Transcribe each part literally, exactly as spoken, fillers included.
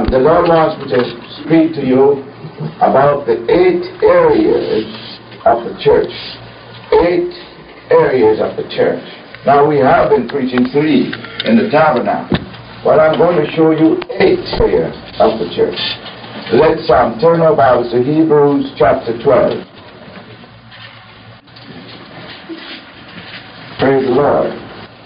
Um, the Lord wants me to speak to you about the eight areas of the church. Eight areas of the church. Now, we have been preaching three in the tabernacle, but I'm going to show you eight areas of the church. Let's um, turn our Bibles to Hebrews chapter twelve. Praise the Lord.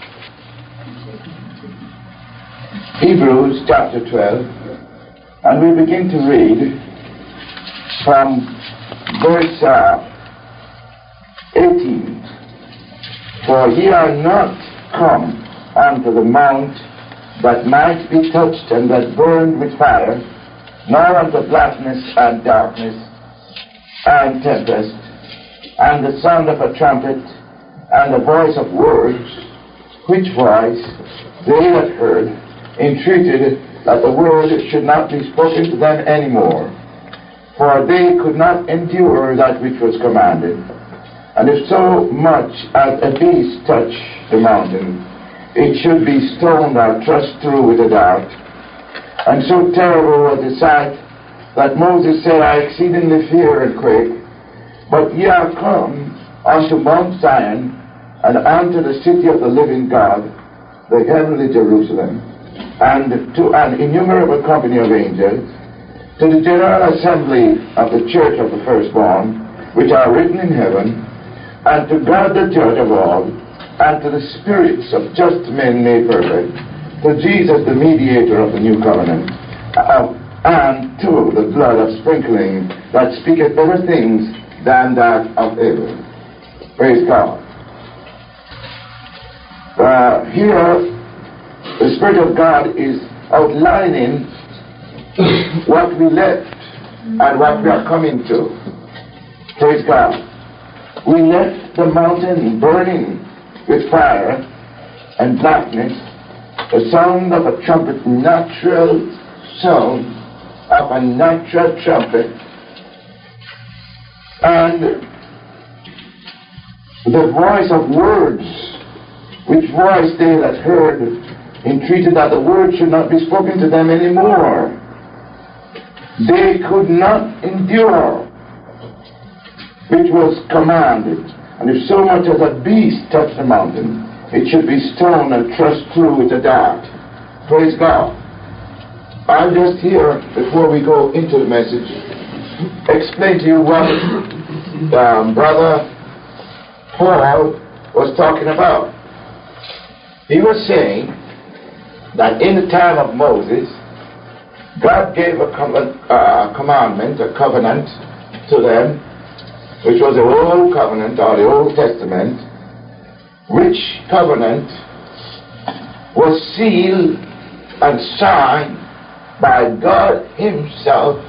Hebrews chapter twelve, and we begin to read from verse uh, eighteen. For ye are not come unto the mount that might be touched and that burned with fire, nor unto blackness and darkness and tempest, and the sound of a trumpet, and the voice of words, which voice they that heard entreated that the word should not be spoken to them any more, for they could not endure that which was commanded. And if so much as a beast touch the mountain, it should be stoned or thrust through with a dart. And so terrible was the sight that Moses said, I exceedingly fear and quake. But ye are come unto Mount Zion, and unto the city of the living God, the heavenly Jerusalem, and to an innumerable company of angels, to the general assembly of the church of the firstborn, which are written in heaven, and to God the judge of all, and to the spirits of just men made perfect, to Jesus the mediator of the new covenant, uh, and to the blood of sprinkling that speaketh better things than that of Abel. Praise God. Uh, here, the Spirit of God is outlining what we left and what we are coming to. Praise God. We left the mountain burning with fire and blackness, the sound of a trumpet, natural sound of a natural trumpet, and the voice of words, which voice they that heard entreated that the word should not be spoken to them anymore. They could not endure which was commanded. And if so much as a beast touched the mountain, it should be stoned and thrust through with a dart. Praise God. I'll just here, before we go into the message, explain to you what um, Brother Paul was talking about. He was saying that in the time of Moses, God gave a com- uh, commandment, a covenant to them, which was the Old Covenant or the Old Testament, which covenant was sealed and signed by God Himself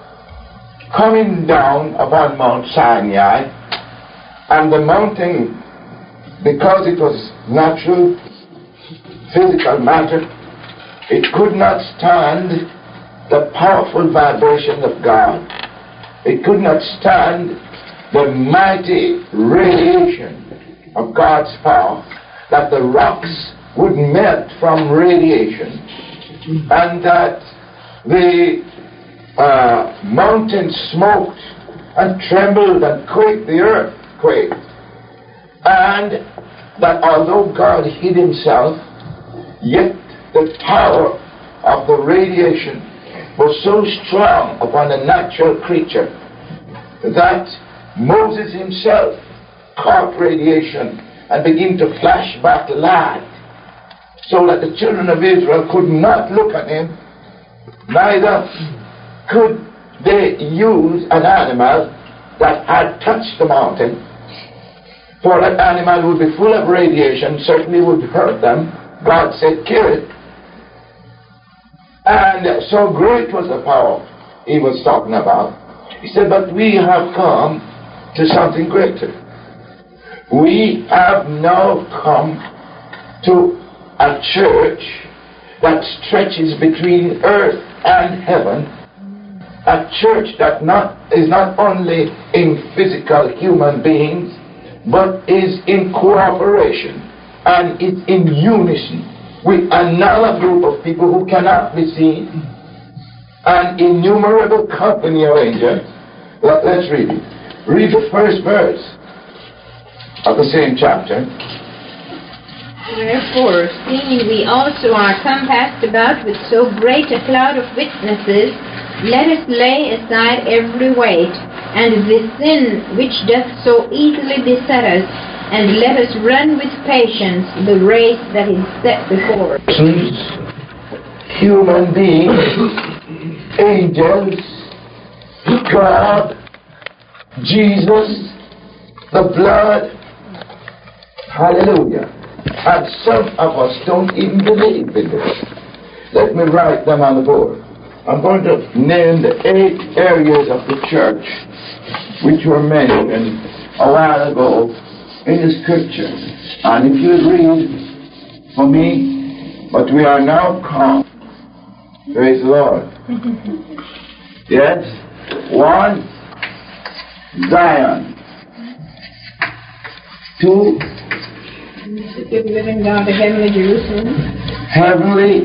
coming down upon Mount Sinai. And the mountain, because it was natural, physical matter, it could not stand the powerful vibration of God. It could not stand the mighty radiation of God's power, that the rocks would melt from radiation, and that the uh, mountains smoked and trembled and quaked, the earth quaked, and that although God hid Himself, yet the power of the radiation was so strong upon the natural creature that Moses himself caught radiation and began to flash back light, so that the children of Israel could not look at him, neither could they use an animal that had touched the mountain, for that animal would be full of radiation, certainly would hurt them. God said, kill it. And so great was the power He was talking about. He said, but we have come to something greater. We have now come to a church that stretches between earth and heaven, a church that not is not only in physical human beings, but is in cooperation and is in unison with another group of people who cannot be seen, an innumerable company of angels. Let, let's read it. Read the first verse of the same chapter. Wherefore, seeing we also are compassed about with so great a cloud of witnesses, let us lay aside every weight, and the sin which doth so easily beset us, and let us run with patience the race that is set before us. Human beings, angels, God, Jesus, the blood, hallelujah. And some of us don't even believe in this. Let me write them on the board. I'm going to name the eight areas of the church which were mentioned a while ago in the scripture. And if you read for me, but we are now come. Praise the Lord. Yes? One, Zion. Two, the city of the living God, the heavenly Jerusalem. Heavenly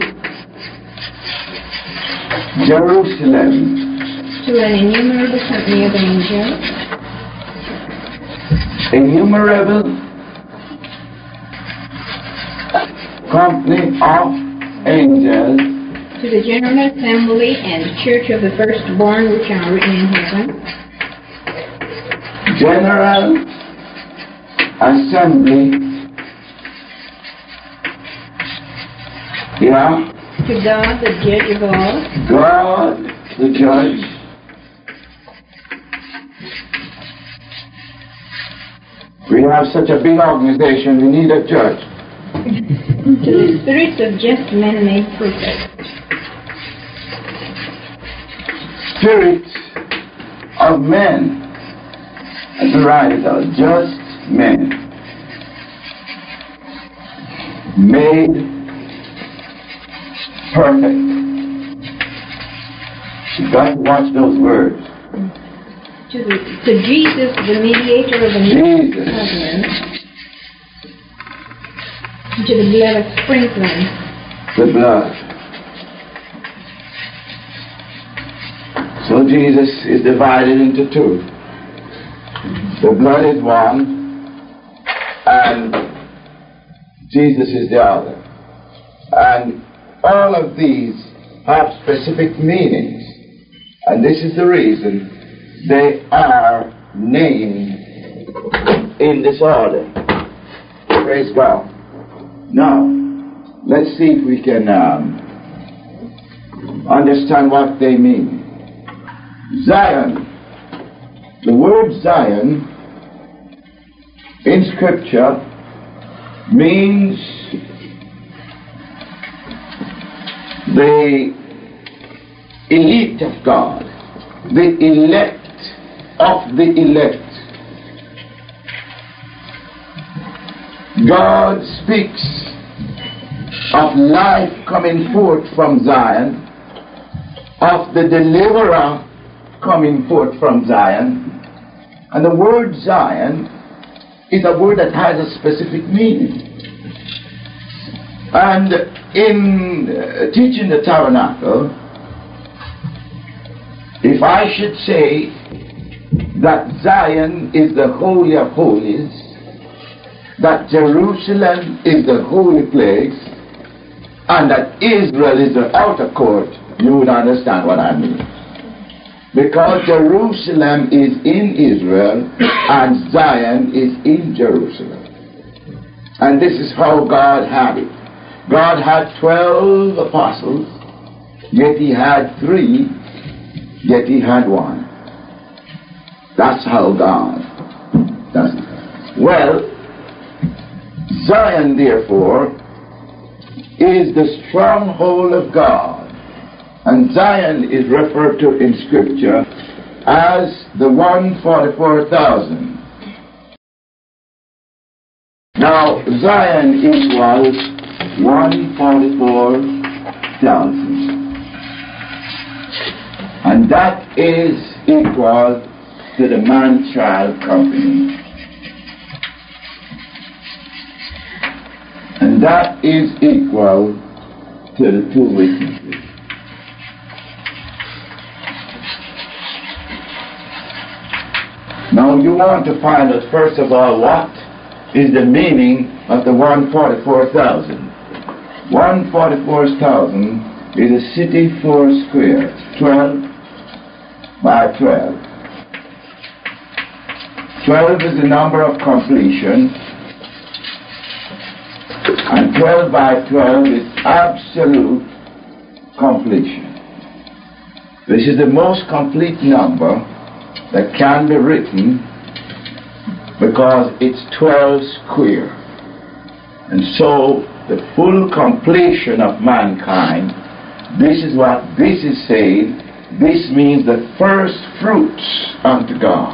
Jerusalem. To an innumerable company of angels. Innumerable company of angels. To the general assembly and church of the firstborn which are written in heaven. General assembly. Yeah. To God, the judge of all. God, the judge. We have such a big organization, we need a judge. To the spirits of just men made perfect. Spirits of men, as the writer tells, just men, made perfect. You've got to watch those words. To, the, to Jesus, the mediator of the new covenant. To the blood of sprinkling. The blood. So Jesus is divided into two. The blood is one, and Jesus is the other. And all of these have specific meanings, and this is the reason they are named in this order. Praise God. Now, let's see if we can um, understand what they mean. Zion. The word Zion in Scripture means the elite of God, the elect of the elect. God speaks of life coming forth from Zion, of the deliverer coming forth from Zion. And the word Zion is a word that has a specific meaning. And in uh, teaching the tabernacle, if I should say that Zion is the Holy of Holies, that Jerusalem is the holy place, and that Israel is the outer court, you would understand what I mean. Because Jerusalem is in Israel and Zion is in Jerusalem. And this is how God had it. God had twelve apostles, yet he had three, yet he had one. That's how God does it. Well, Zion, therefore, is the stronghold of God. And Zion is referred to in Scripture as the one hundred forty-four thousand. Now, Zion equals one hundred forty-four thousand. And that is equal to the man-child company. And that is equal to the two witnesses. Now you want to find out first of all what is the meaning of the one hundred forty-four thousand. one hundred forty-four thousand is a city four square, twelve by twelve. twelve is the number of completion, and twelve by twelve is absolute completion. This is the most complete number that can be written because it's twelve square. And so the full completion of mankind, this is what this is saying. This means the first fruits unto God.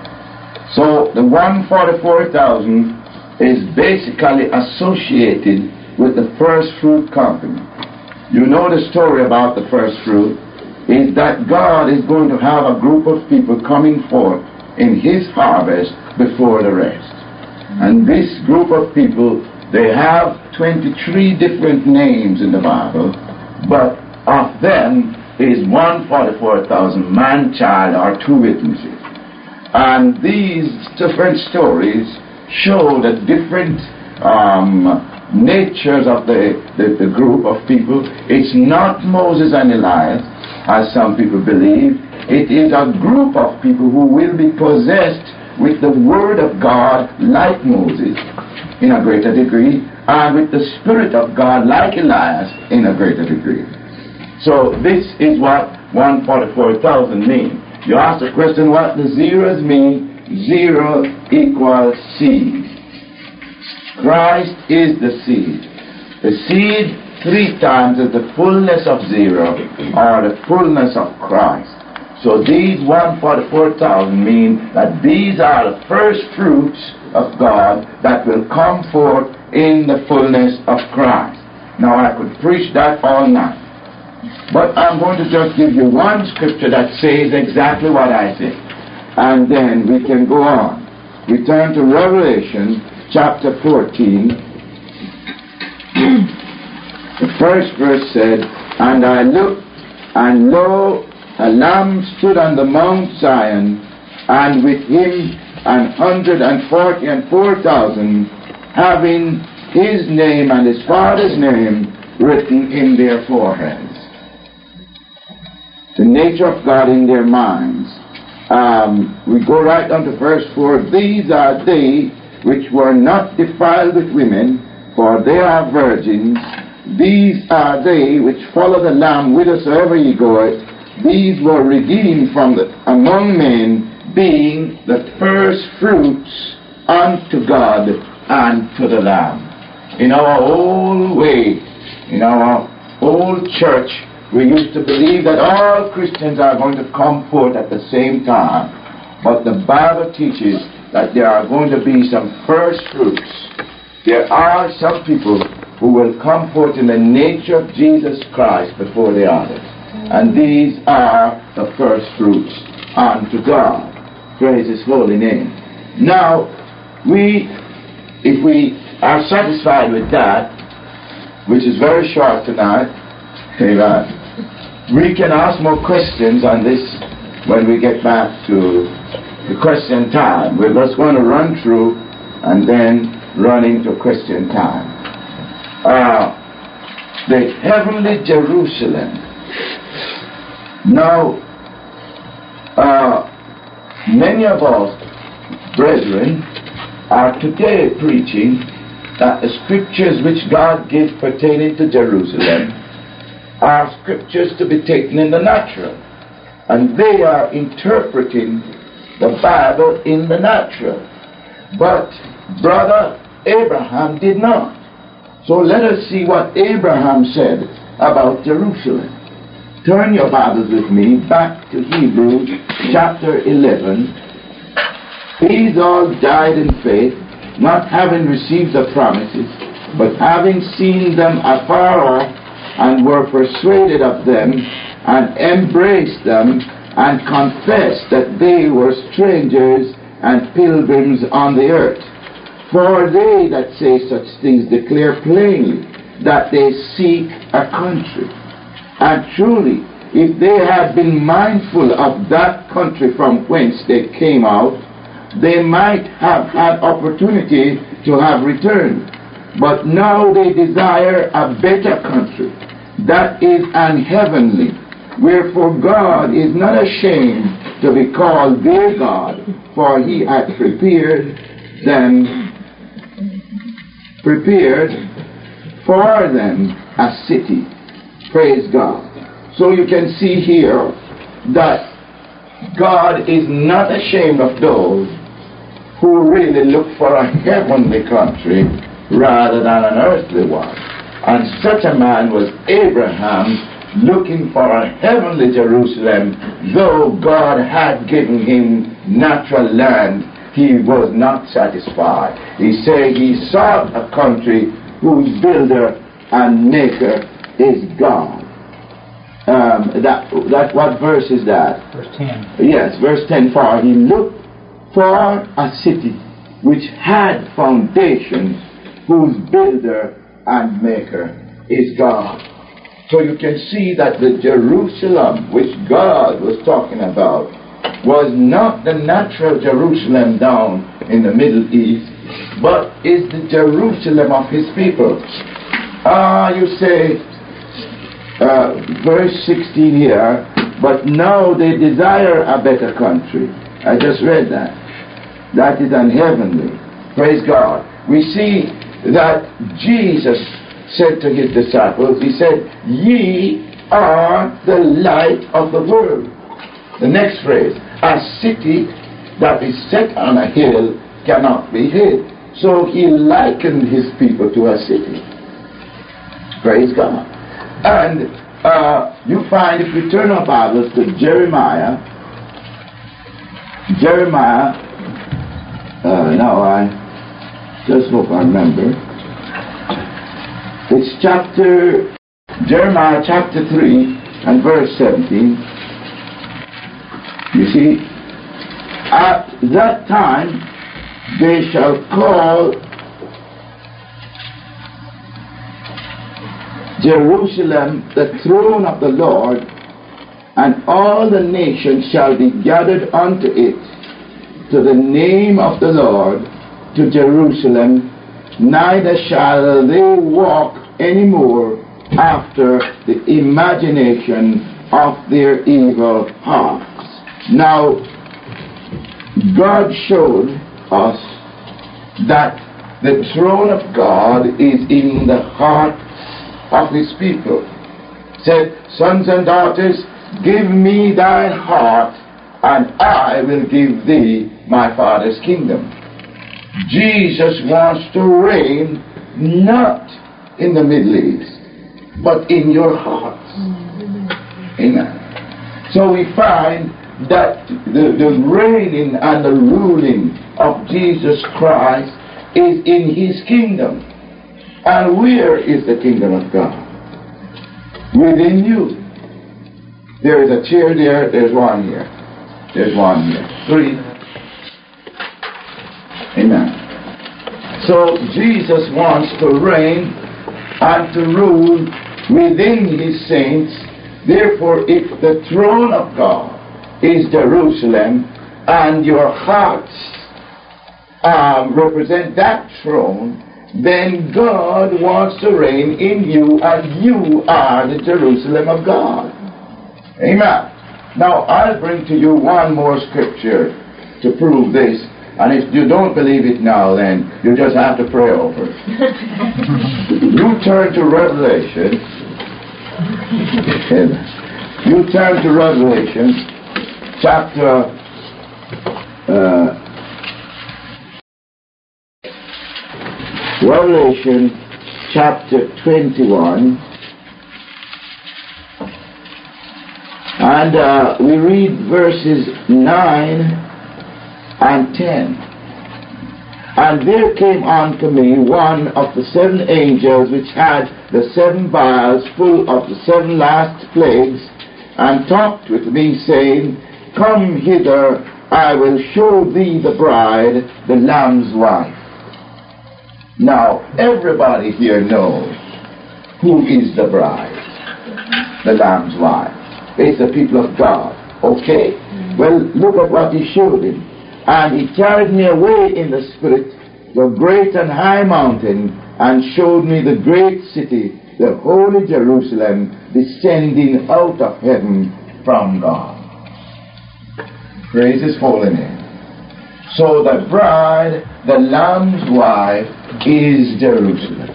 So the one hundred forty-four thousand is basically associated with the first fruit company. You know the story about the first fruit is that God is going to have a group of people coming forth in His harvest before the rest. And this group of people, they have twenty-three different names in the Bible, but of them is one hundred forty-four thousand man, child, or two witnesses. And these different stories show the different um, natures of the, the, the group of people. It's not Moses and Elias, as some people believe. It is a group of people who will be possessed with the Word of God like Moses in a greater degree, and with the Spirit of God like Elias in a greater degree. So this is what one hundred forty-four thousand means. You ask the question what the zeros mean. Zero equals seed. Christ is the seed. The seed three times is the fullness of zero, or the fullness of Christ. So these one hundred forty-four thousand mean that these are the first fruits of God that will come forth in the fullness of Christ. Now I could preach that all night, but I'm going to just give you one scripture that says exactly what I say, and then we can go on. We turn to Revelation chapter fourteen. The first verse said, "And I looked, and lo, a Lamb stood on the Mount Zion, and with him an hundred and forty and four thousand, having his name and his Father's name written in their foreheads." The nature of God in their minds. Um, we go right on to verse four. "These are they which were not defiled with women, for they are virgins. These are they which follow the Lamb whithersoever he goeth. These were redeemed from the, among men, being the first fruits unto God and to the Lamb." In our old way, in our old church, we used to believe that all Christians are going to come forth at the same time. But the Bible teaches that there are going to be some first fruits. There are some people who will come forth in the nature of Jesus Christ before the others. And these are the first fruits unto God. Praise His holy name. Now, we, if we are satisfied with that, which is very short tonight, amen, we can ask more questions on this when we get back to the question time. We're just going to run through and then run into question time. Uh, the heavenly Jerusalem. Now, uh, many of us, brethren, are today preaching that the scriptures which God gives pertaining to Jerusalem are scriptures to be taken in the natural. And they are interpreting the Bible in the natural. But brother Abraham did not. So let us see what Abraham said about Jerusalem. Turn your Bibles with me back to Hebrews chapter eleven. These all died in faith, not having received the promises, but having seen them afar off, and were persuaded of them, and embraced them, and confessed that they were strangers and pilgrims on the earth. For they that say such things declare plainly that they seek a country. And truly, if they had been mindful of that country from whence they came out, they might have had opportunity to have returned. But now they desire a better country, that is an heavenly. Wherefore God is not ashamed to be called their God, for he hath prepared them, prepared for them a city. Praise God. So you can see here that God is not ashamed of those who really look for a heavenly country rather than an earthly one. And such a man was Abraham, looking for a heavenly Jerusalem. Though God had given him natural land, he was not satisfied. He said he sought a country whose builder and maker is God. Um, that, that what verse is that? Verse ten. Yes, verse ten. For he looked for a city which had foundations, whose builder and maker is God. So you can see that the Jerusalem which God was talking about was not the natural Jerusalem down in the Middle East, but is the Jerusalem of his people. Ah, you say, uh, verse sixteen here, but now they desire a better country. I just read that. That is unheavenly. Praise God. We see that Jesus said to his disciples, he said, ye are the light of the world. The next phrase, a city that is set on a hill cannot be hid. So he likened his people to a city. Praise God. And uh, you find, if we turn our Bibles to Jeremiah, Jeremiah, uh, now I just hope I remember. It's chapter, Jeremiah chapter three and verse seventeen. You see, at that time they shall call Jerusalem the throne of the Lord, and all the nations shall be gathered unto it, to the name of the Lord, to Jerusalem. Neither shall they walk any more after the imagination of their evil hearts. Now, God showed us that the throne of God is in the hearts of his people. Said, sons and daughters, give me thine heart, and I will give thee my Father's kingdom. Jesus wants to reign not in the Middle East, but in your hearts. Amen. So we find that the, the reigning and the ruling of Jesus Christ is in his kingdom. And where is the kingdom of God? Within you. There is a chair there, there's one here. There's one here. Three. Amen. So Jesus wants to reign and to rule within his saints. Therefore, if the throne of God is Jerusalem, and your hearts um, represent that throne, then God wants to reign in you, and you are the Jerusalem of God. Amen. Now, I'll bring to you one more scripture to prove this. And if you don't believe it now, then you just have to pray over it. You turn to Revelation. You turn to Revelation, chapter uh, Revelation, chapter twenty-one, and uh, we read verses nine and ten. And there came unto me one of the seven angels which had the seven vials full of the seven last plagues, and talked with me, saying, Come hither, I will show thee the bride, the Lamb's wife. Now, everybody here knows who is the bride, the Lamb's wife. It's the people of God. Okay? Well, look at what he showed him. And he carried me away in the spirit to a great and high mountain, and showed me the great city, the holy Jerusalem, descending out of heaven from God. Praise his holy name. So the bride, the Lamb's wife, is Jerusalem.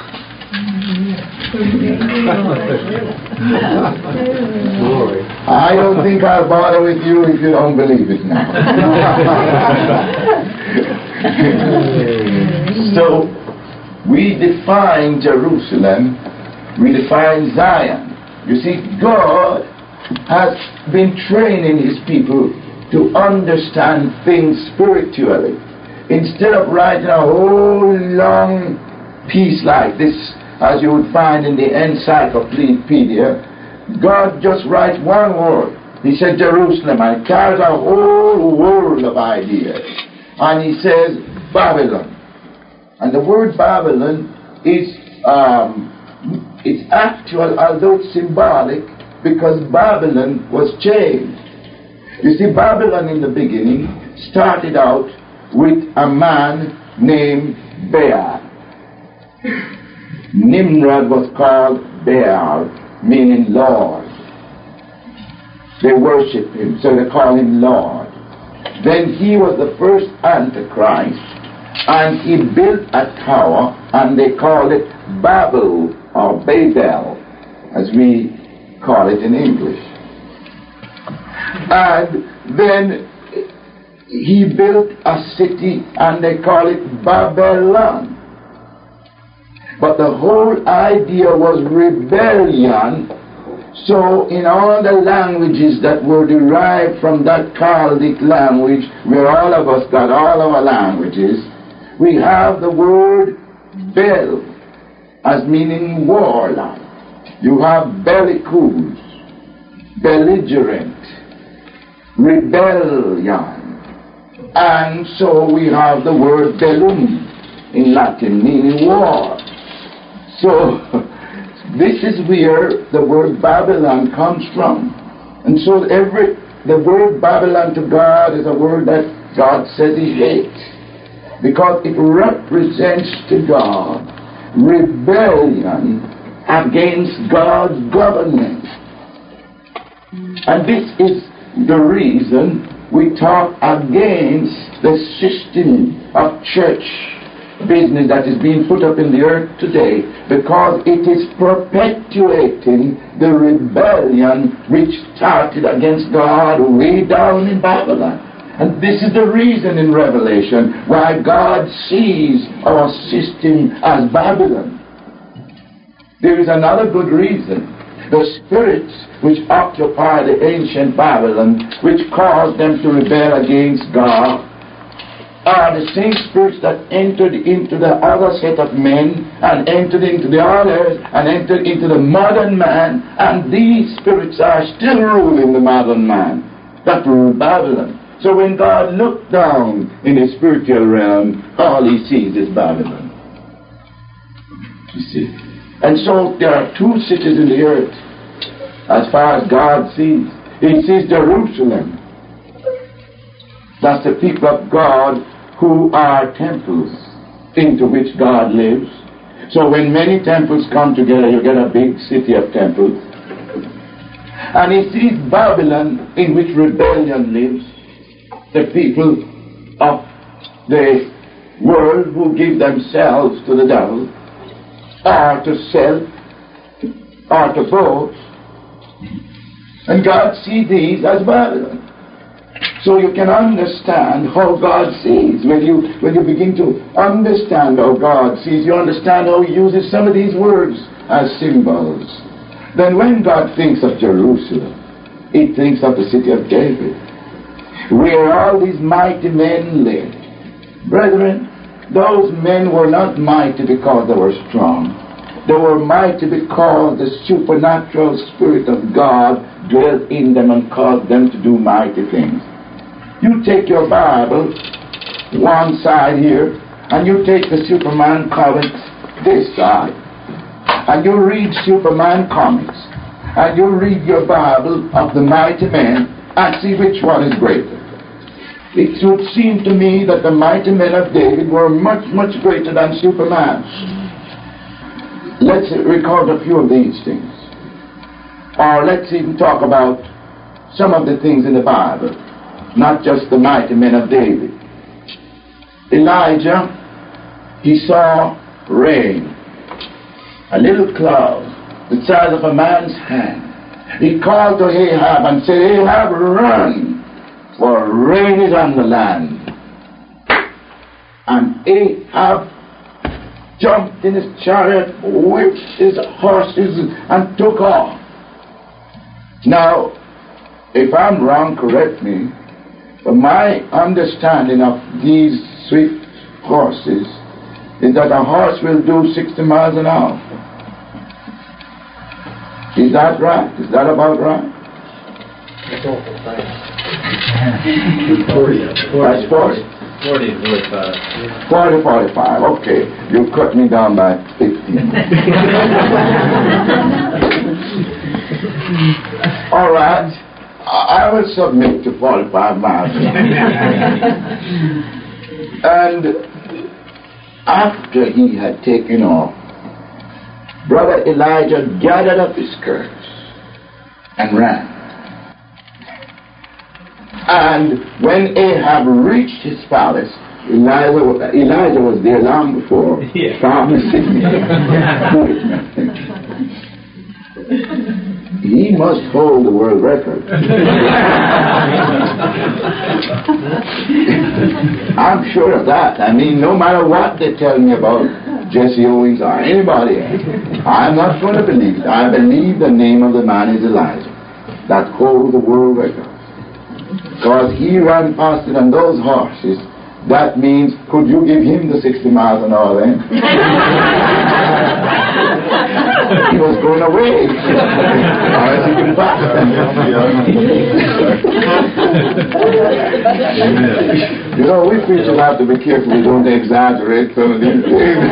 I don't think I'll bother with you if you don't believe it now. So we define Jerusalem, we define Zion. You see, God has been training his people to understand things spiritually. Instead of writing a whole long piece like this, as you would find in the encyclopedia, God just writes one word. He said Jerusalem, and it carries a whole world of ideas. And he says Babylon. And the word Babylon is um, it's actual, although it's symbolic, because Babylon was changed. You see, Babylon in the beginning started out with a man named Baal. Nimrod was called Baal, meaning Lord. They worship him, so they call him Lord. Then he was the first Antichrist, and he built a tower, and they called it Babel or Babel, as we call it in English. And then he built a city, and they call it Babylon. But the whole idea was rebellion. So in all the languages that were derived from that Chaldic language, where all of us got all our languages, we have the word bel, as meaning warlike. You have bellicose, belligerent, rebellion. And so we have the word bellum in Latin, meaning war. So this is where the word Babylon comes from. And so every the word Babylon to God is a word that God says he hates, because it represents to God rebellion against God's government. And this is the reason we talk against the system of church business that is being put up in the earth today, because it is perpetuating the rebellion which started against God way down in Babylon. And this is the reason in Revelation why God sees our system as Babylon. There is another good reason. The spirits which occupy the ancient Babylon, which caused them to rebel against God, are the same spirits that entered into the other set of men, and entered into the others, and entered into the modern man, and these spirits are still ruling the modern man that ruled Babylon. So when God looked down in the spiritual realm, all he sees is Babylon. You see? And so there are two cities in the earth as far as God sees. He sees Jerusalem. That's the people of God who are temples into which God lives. So when many temples come together, you get a big city of temples. And he sees Babylon, in which rebellion lives, the people of the world who give themselves to the devil, or to self, or to both. And God sees these as Babylon. So you can understand how God sees. When you, when you begin to understand how God sees, you understand how he uses some of these words as symbols. Then when God thinks of Jerusalem, he thinks of the city of David, where all these mighty men lived. Brethren, those men were not mighty because they were strong. They were mighty because the supernatural Spirit of God dwelt in them and caused them to do mighty things. You take your Bible, one side here, and you take the Superman comics this side, and you read Superman comics, and you read your Bible of the mighty men, and see which one is greater. it would seem to me that the mighty men of David were much, much greater than Superman. Let's record a few of these things. Or let's even talk about some of the things in the Bible, not just the mighty men of David. Elijah, he saw rain, a little cloud the size of a man's hand. He called to Ahab and said, Ahab, run, for rain is on the land. And Ahab jumped in his chariot, whipped his horses, and took off. Now, if I'm wrong, correct me, but my understanding of these swift horses is that a horse will do sixty miles an hour. Is that right? Is that about right? That's awful fast. forty. That's forty. forty to forty-five. forty, forty-five. Okay. You cut me down by fifteen. All right. I will submit to forty-five miles. And after he had taken off, Brother Elijah gathered up his skirts and ran. And when Ahab reached his palace, Elijah, Elijah was there long before. Yeah. He must hold the world record. I'm sure of that. I mean, no matter what they tell me about Jesse Owens or anybody else, I'm not going to believe it. I believe the name of the man is Elijah, that holds the world record. Because he ran faster than those horses. That means, could you give him the sixty miles an hour then? He was going away. Or else he can pass them. You know, we preachers have to be careful we don't exaggerate some of these things.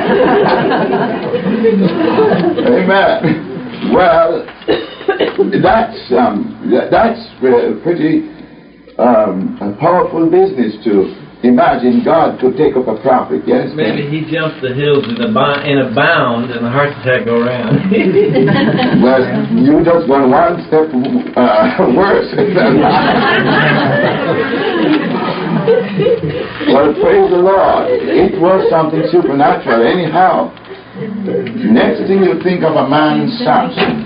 Amen. Well, that's um, that's uh, pretty um, a powerful business to imagine God could take up a prophet, yes? Maybe he jumps the hills in a, bo- in a bound and a heart attack go around. Well, you just went one step uh, worse. Well, praise the Lord. It was something supernatural anyhow. Next thing you think of a man, Samson,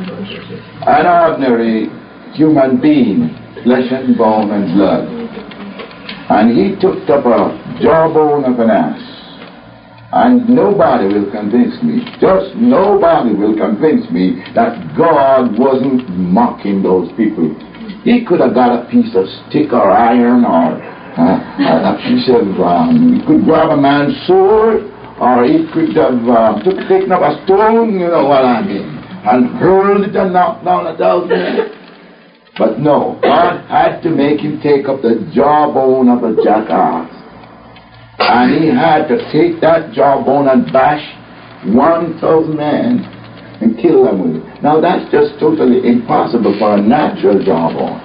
an ordinary human being, flesh and bone and blood. And he took up a jawbone of an ass. And nobody will convince me, just nobody will convince me that God wasn't mocking those people. He could have got a piece of stick or iron or uh, a piece of, um, he could grab a man's sword, or he could have uh, took, taken up a stone, you know what I mean, and hurled it and knocked down a thousand men. But no, God had to make him take up the jawbone of a jackass. And he had to take that jawbone and bash one thousand men and kill them with it. Now that's just totally impossible for a natural jawbone.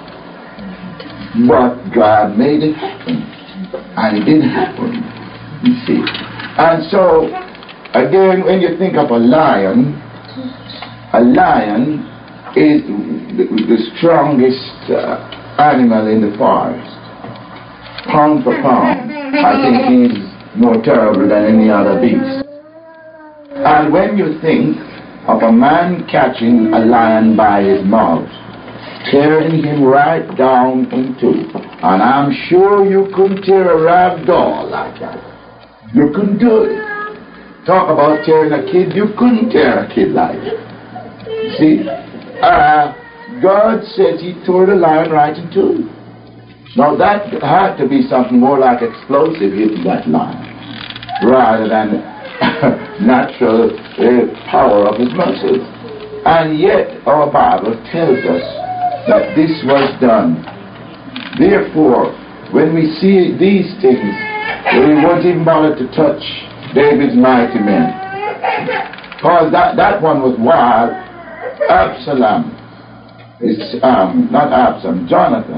But God made it happen. And it did happen. You see. And so, again, when you think of a lion, a lion is the, the strongest uh, animal in the forest. Pound for pound, I think he's more terrible than any other beast. And when you think of a man catching a lion by his mouth, tearing him right down in two, and I'm sure you couldn't tear a rag doll like that. You couldn't do it. Talk about tearing a kid, you couldn't tear a kid like that. See? Uh, God said he tore the lion right in two. Now that had to be something more like explosive hitting that lion, rather than natural uh, power of his muscles. And yet our Bible tells us that this was done. Therefore, when we see these things, we won't even bother to touch David's mighty men. Because that, that one was wild. Absalom, is, um, not Absalom, Jonathan,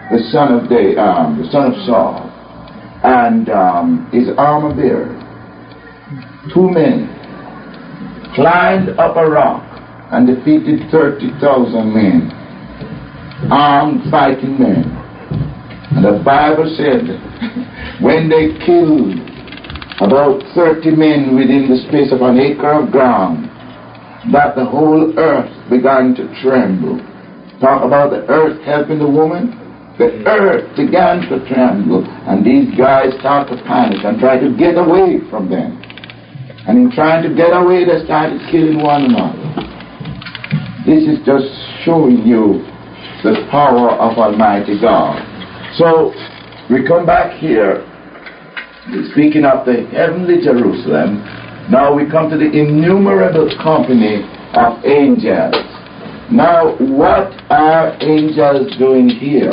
the son of Day, um, the son of Saul, and um, his armor bearer, two men, climbed up a rock and defeated thirty thousand men, armed fighting men. And the Bible said, when they killed about thirty men within the space of an acre of ground, that the whole earth began to tremble. Talk about the earth helping the woman. The earth began to tremble, and these guys started to panic and try to get away from them. And in trying to get away, they started killing one another. This is just showing you the power of Almighty God. So, we come back here, speaking of the heavenly Jerusalem. Now we come to the innumerable company of angels. Now, what are angels doing here?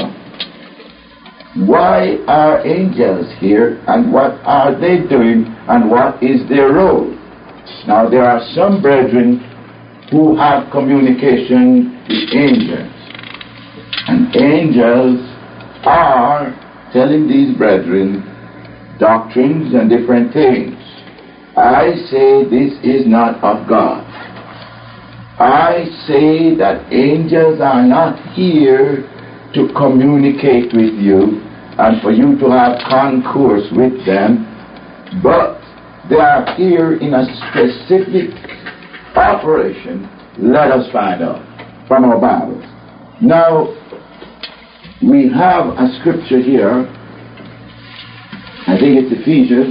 Why are angels here, and what are they doing, and what is their role? Now, there are some brethren who have communication with angels, and angels are telling these brethren doctrines and different things. I say this is not of God. I say that angels are not here to communicate with you and for you to have concourse with them, but they are here in a specific operation. Let us find out from our Bibles. Now, we have a scripture here, I think it's Ephesians,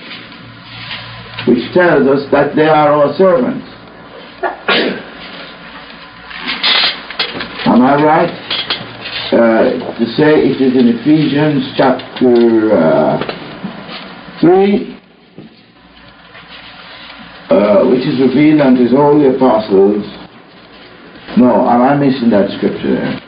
which tells us that they are our servants. Am I right? Uh, to say it is in Ephesians chapter uh, three, uh, which is revealed unto his holy apostles. No, am I missing that scripture there?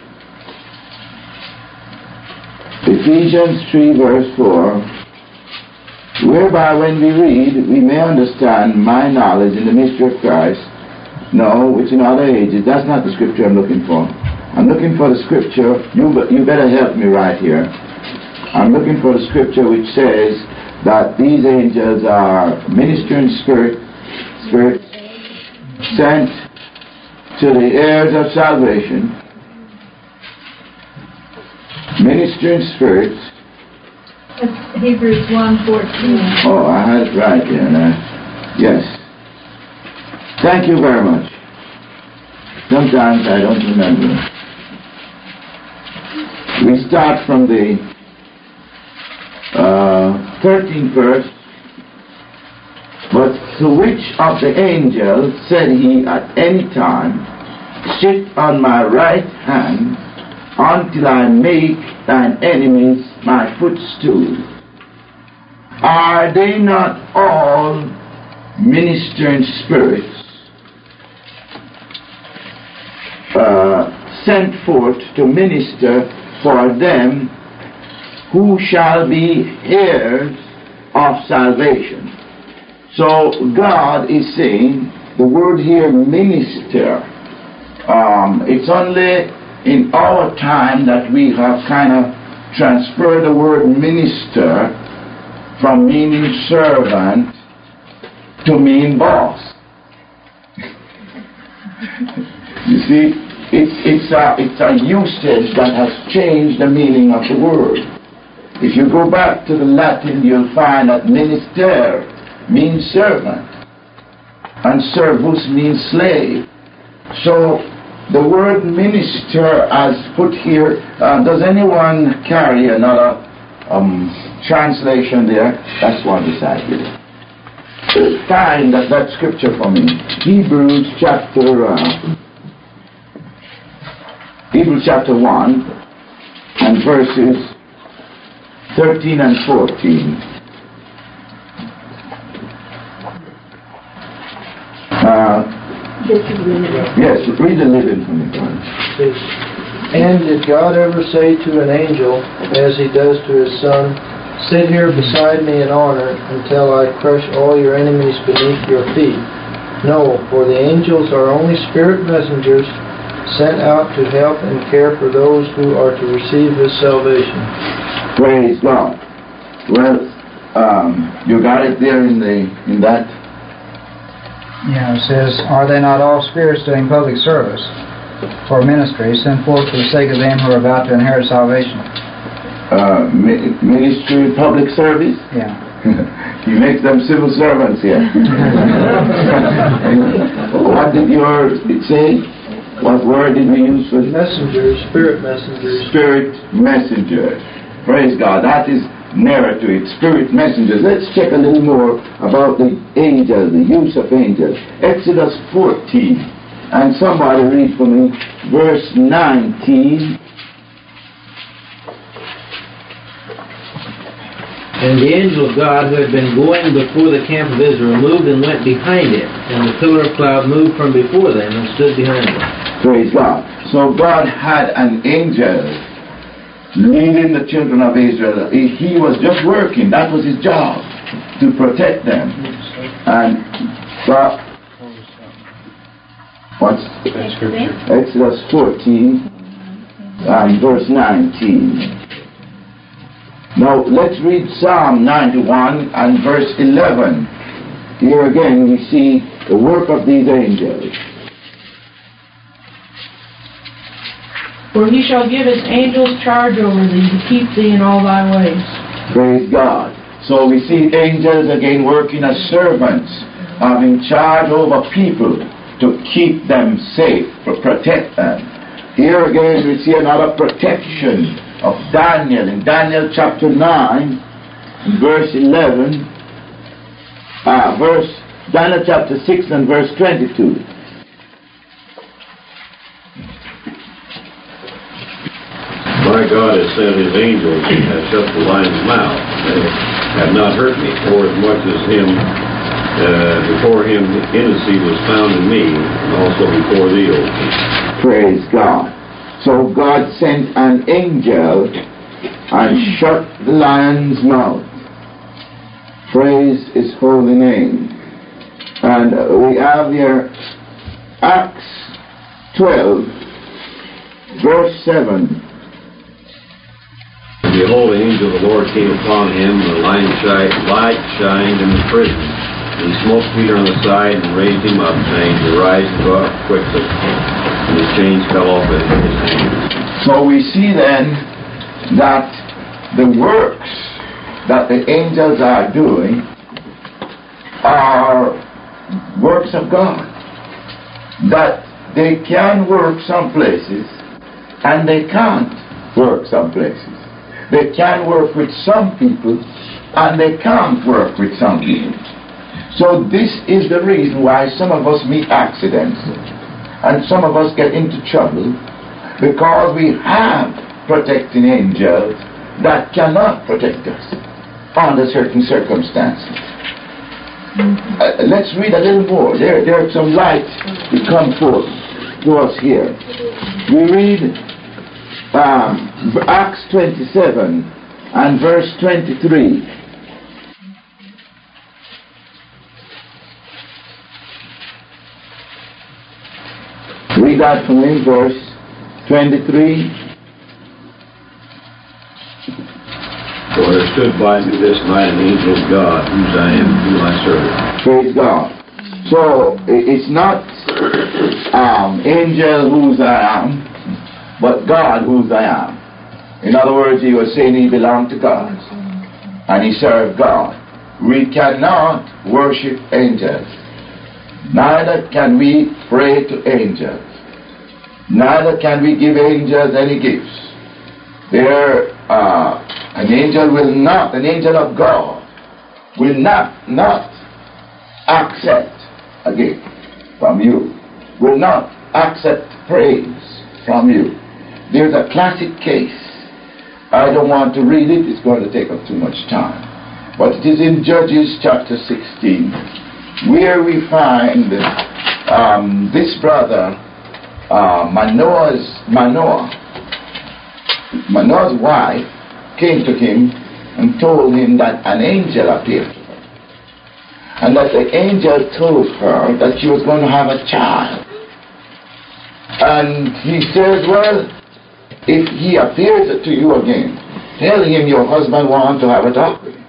Ephesians three verse four, whereby when we read, we may understand my knowledge in the mystery of Christ. No, which in other ages, that's not the scripture I'm looking for. I'm looking for the scripture, you, you better help me right here. I'm looking for the scripture which says that these angels are ministering spirit, spirits sent to the heirs of salvation, ministering spirits. That's Hebrews one fourteen. Oh, I had it right there. Now. Yes. Thank you very much. Sometimes I don't remember. We start from the uh, thirteenth verse. But to which of the angels said he at any time, sit on my right hand until I make thine enemies my footstool? Are they not all ministering spirits uh, sent forth to minister for them who shall be heirs of salvation? So God is saying, the word here, minister, um, it's only in our time that we have kind of transferred the word minister from meaning servant to mean boss. You see, it's, it's, a, it's a usage that has changed the meaning of the word. If you go back to the Latin, you'll find that minister means servant, and servus means slave. So the word minister as put here, uh, does anyone carry another um, translation there? That's one beside here. Find that, that scripture for me. Hebrews chapter uh, Hebrews chapter one and verses thirteen and fourteen. Uh, yes, read the living for me, brother. And did God ever say to an angel, as he does to his son, sit here beside me in honor until I crush all your enemies beneath your feet? No, for the angels are only spirit messengers sent out to help and care for those who are to receive His salvation. Praise God. Well, um, you got it there in the in that. Yeah, it says, "Are they not all spirits doing public service for ministry, sent forth for the sake of them who are about to inherit salvation?" Uh, mi- ministry, public service. Yeah. He makes them civil servants here. What did yours say? What word did we use for Messengers, spirit messengers. Spirit messengers. Praise God. That is nearer to it. Spirit messengers. Let's check a little more about the angels, the use of angels. Exodus fourteen. And somebody read for me verse nineteen. And the angel of God who had been going before the camp of Israel moved and went behind it, and the pillar of cloud moved from before them and stood behind them. Praise God. So God had an angel leading the children of Israel. He, he was just working. That was his job, to protect them. And God, what's Exodus fourteen and verse nineteen. Now let's read Psalm ninety-one and verse eleven. Here again we see the work of these angels. For he shall give his angels charge over thee, to keep thee in all thy ways. Praise God. So we see angels again working as servants, having charge over people to keep them safe, to protect them. Here again we see another protection of Daniel in Daniel chapter nine, verse eleven, uh, verse Daniel chapter six and verse twenty-two. My God has sent his angels and has shut the lion's mouth. They have not hurt me, for as much as him uh, before him innocency was found in me, and also before thee, O King. Praise God. So God sent an angel and shut the lion's mouth. Praise his holy name. And we have here Acts twelve, verse seven. And behold, the angel of the Lord came upon him, and the lion shi- light shined in the prison. And he smote Peter on the side and raised him up, saying, Arise and go out quickly. And his chains fell off of his hands. So we see then that the works that the angels are doing are works of God. That they can work some places and they can't work some places. They can work with some people and they can't work with some people. So this is the reason why some of us meet accidents and some of us get into trouble, because we have protecting angels that cannot protect us under certain circumstances. Uh, let's read a little more. There, there's some light to come forth to us here. We read um, Acts twenty-seven and verse twenty-three. Read that from me, verse twenty-three. For there stood by me this night an angel of God, whose I am, whom I serve. Praise God. So it's not um, angel whose I am, but God whose I am. In other words, he was saying he belonged to God and he served God. We cannot worship angels. Neither can we pray to angels. Neither can we give angels any gifts. They're, uh, an angel will not, an angel of God will not, not accept a gift from you, will not accept praise from you. There's a classic case. I don't want to read it, it's going to take up too much time. But it is in Judges chapter sixteen, where we find um, this brother, uh, Manoah's, Manoah, Manoah's wife came to him and told him that an angel appeared to her. And that the angel told her that she was going to have a child. And he says, well, if he appears to you again, tell him your husband wants to have a talk with him.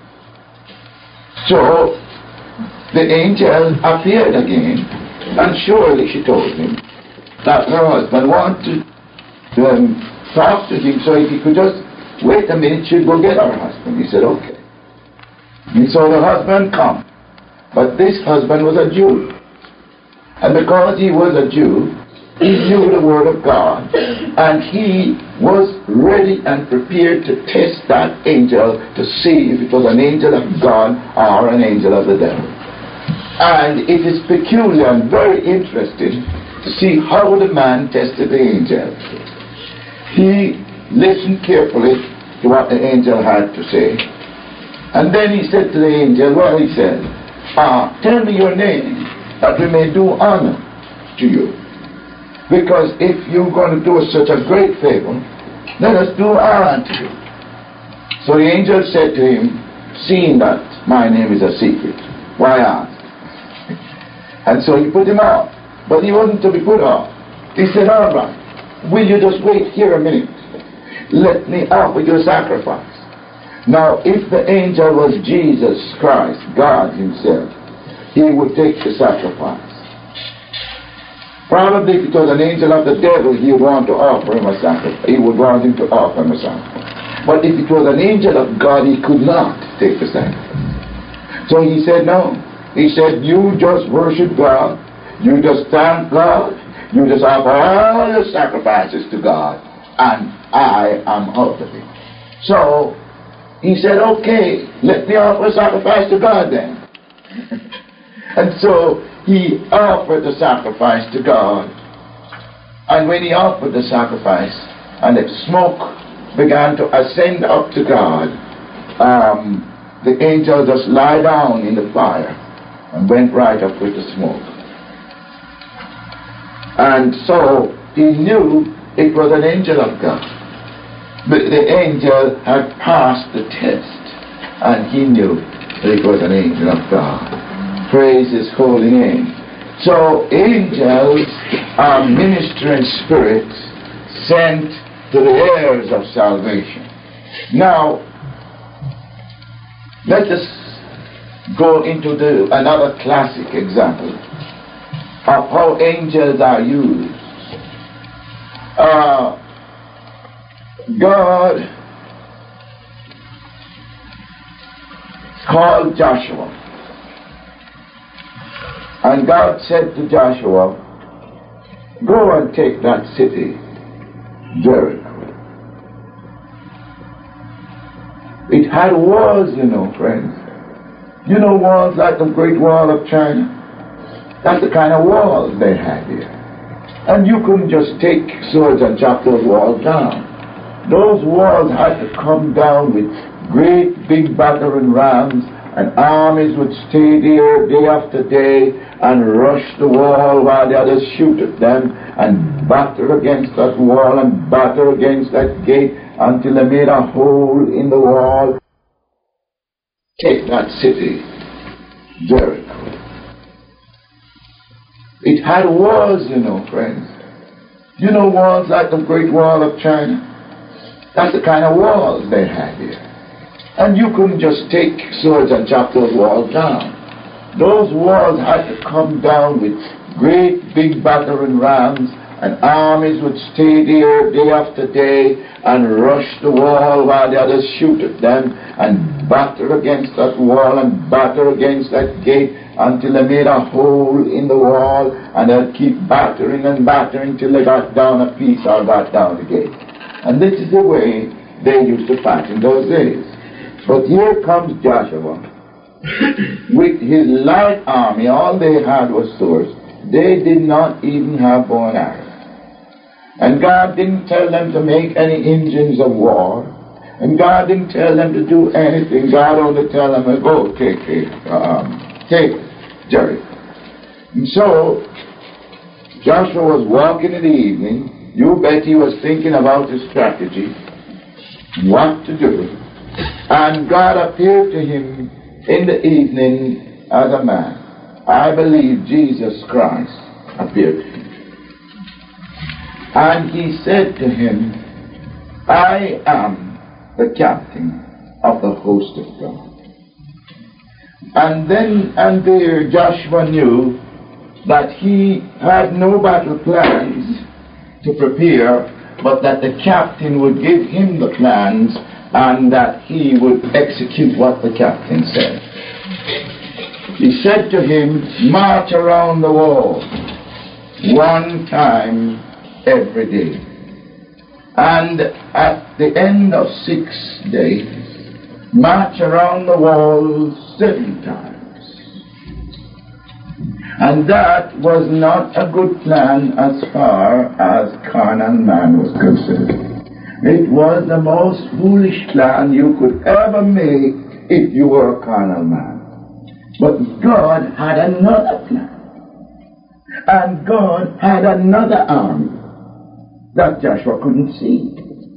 So the angel appeared again, and surely she told him that her husband wanted to um, talk to him, so if he could just wait a minute, she'd go get her husband. He said, okay. And so the husband come. But this husband was a Jew. And because he was a Jew, he knew the word of God, and he was ready and prepared to test that angel to see if it was an angel of God or an angel of the devil. And it is peculiar and very interesting to see how the man tested the angel. He listened carefully to what the angel had to say, and then he said to the angel, well, he said, ah, tell me your name, that we may do honor to you. Because if you're going to do us such a great favor, let us do honor to you. So the angel said to him, seeing that my name is a secret, why ask? And so he put him off. But he wasn't to be put off. He said, all right, will you just wait here a minute? Let me offer you a sacrifice. Now, if the angel was Jesus Christ, God himself, he would take the sacrifice. Probably if it was an angel of the devil, he would want to offer him a sacrifice. He would want him to offer him a sacrifice. But if it was an angel of God, he could not take the sacrifice. So he said, no. He said, you just worship God. You just thank God. You just offer all your sacrifices to God. And I am out of it. So he said, okay, let me offer a sacrifice to God then. And so he offered the sacrifice to God. And when he offered the sacrifice, and the smoke began to ascend up to God, um, the angel just lie down in the fire and went right up with the smoke. And so he knew it was an angel of God. But the angel had passed the test, and he knew that it was an angel of God. Praise his holy name. So angels are ministering spirits sent to the heirs of salvation. Now, let us go into the, another classic example of how angels are used. Uh, God called Joshua. And God said to Joshua, go and take that city, Jericho. It had walls, you know, friends. You know walls like the Great Wall of China? That's the kind of walls they had here. And you couldn't just take swords and chop those walls down. Those walls had to come down with great big battering rams, and armies would stay there day after day and rush the wall while the others shoot at them and batter against that wall and batter against that gate until they made a hole in the wall. Take that city, Jericho. It had walls, you know, friends. You know walls like the Great Wall of China? That's the kind of walls they had here. And you couldn't just take swords and chop those walls down. Those walls had to come down with great big battering rams, and armies would stay there day after day and rush the wall while the others shoot at them and batter against that wall and batter against that gate until they made a hole in the wall, and they'd keep battering and battering till they got down a piece or got down the gate. And this is the way they used to fight in those days. But here comes Joshua with his light army. All they had was swords. They did not even have bow and arrow. And God didn't tell them to make any engines of war. And God didn't tell them to do anything. God only tell them to go take it, um, take Jericho. And so Joshua was walking in the evening. You bet he was thinking about his strategy, what to do. And God appeared to him in the evening as a man. I believe Jesus Christ appeared to him. And he said to him, I am the captain of the host of God. And then and there Joshua knew that he had no battle plans to prepare, but that the captain would give him the plans and that he would execute what the captain said. He said to him, march around the wall one time every day. And at the end of six days, march around the wall seven times. And that was not a good plan as far as carnal man was concerned. It was the most foolish plan you could ever make if you were a carnal man. But God had another plan. And God had another army that Joshua couldn't see.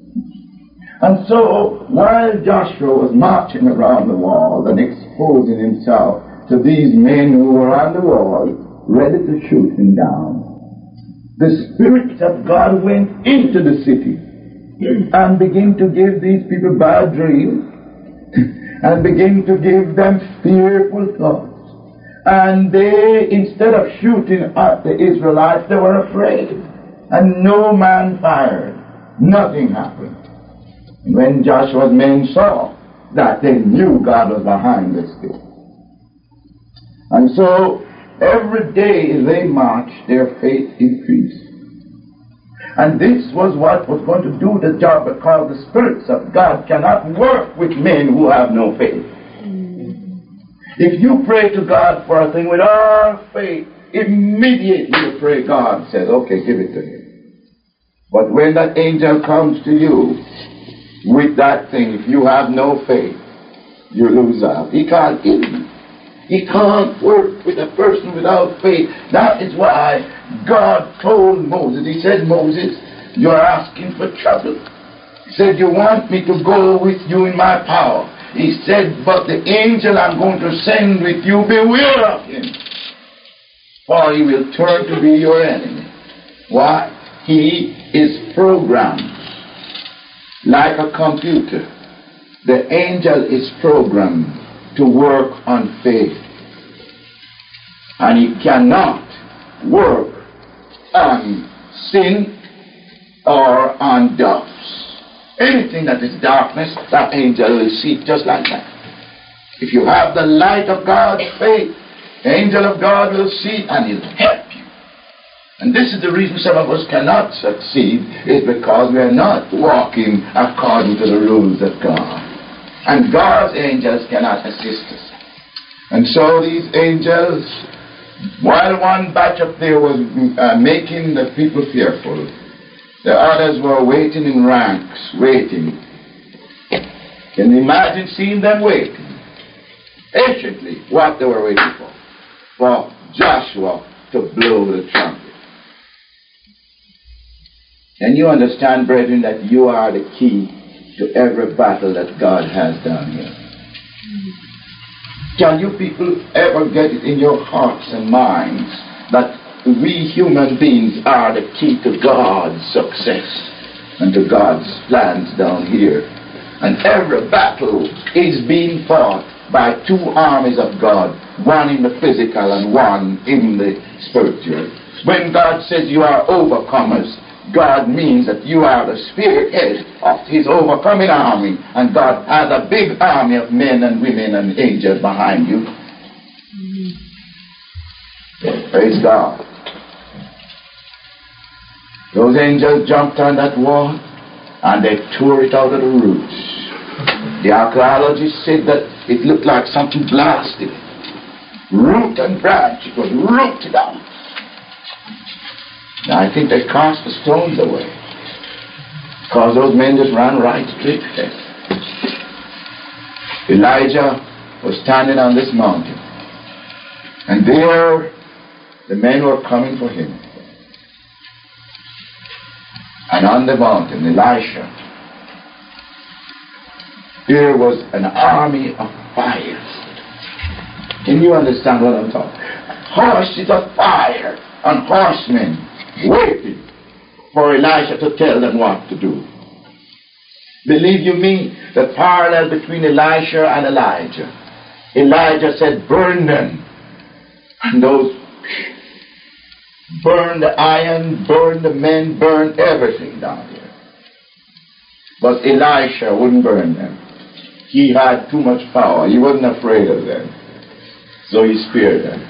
And so, while Joshua was marching around the wall and exposing himself to these men who were on the wall, ready to shoot him down, the Spirit of God went into the city and began to give these people bad dreams and began to give them fearful thoughts. And they, instead of shooting at the Israelites, they were afraid. And no man fired. Nothing happened. And when Joshua's men saw that, they knew God was behind this thing. And so, every day they marched, their faith increased. And this was what was going to do the job, because the spirits of God cannot work with men who have no faith. If you pray to God for a thing with all faith, immediately you pray, God says, okay, give it to him. But when that angel comes to you with that thing, if you have no faith, you lose out. He can't give you. He can't work with a person without faith. That is why God told Moses, he said, Moses, you're asking for trouble. He said, you want me to go with you in my power. He said, but the angel I'm going to send with you, beware of him, for he will turn to be your enemy. Why? He is programmed like a computer. The angel is programmed to work on faith. And he cannot work on sin or on doubts. Anything that is darkness, that angel will see just like that. If you have the light of God's faith, the angel of God will see and he'll help you. And this is the reason some of us cannot succeed, is because we are not walking according to the rules of God. And God's angels cannot assist us. And so these angels, while one batch up there was uh, making the people fearful, the others were waiting in ranks, waiting. Can you imagine seeing them waiting patiently what they were waiting for? For Joshua to blow the trumpet. Can you understand, brethren, that you are the key to every battle that God has down here? Can you people ever get it in your hearts and minds that we human beings are the key to God's success and to God's plans down here? And every battle is being fought by two armies of God, one in the physical and one in the spiritual. When God says you are overcomers, God means that you are the spearhead of his overcoming army, and God has a big army of men and women and angels behind you. Mm-hmm. Praise God. Those angels jumped on that wall and they tore it out of the roots. The archaeologists said that it looked like something blasted. Root and branch, it was rooted out. Now, I think they cast the stones away, because those men just ran right straight ahead. Elijah was standing on this mountain, and there the men were coming for him. And on the mountain, Elisha, there was an army of fire. Can you understand what I'm talking about? Horses of fire and horsemen waiting for Elisha to tell them what to do. Believe you me, the parallel between Elisha and Elijah. Elijah said, burn them. And those burn the iron, burn the men, burn everything down here. But Elisha wouldn't burn them. He had too much power. He wasn't afraid of them. So he spared them.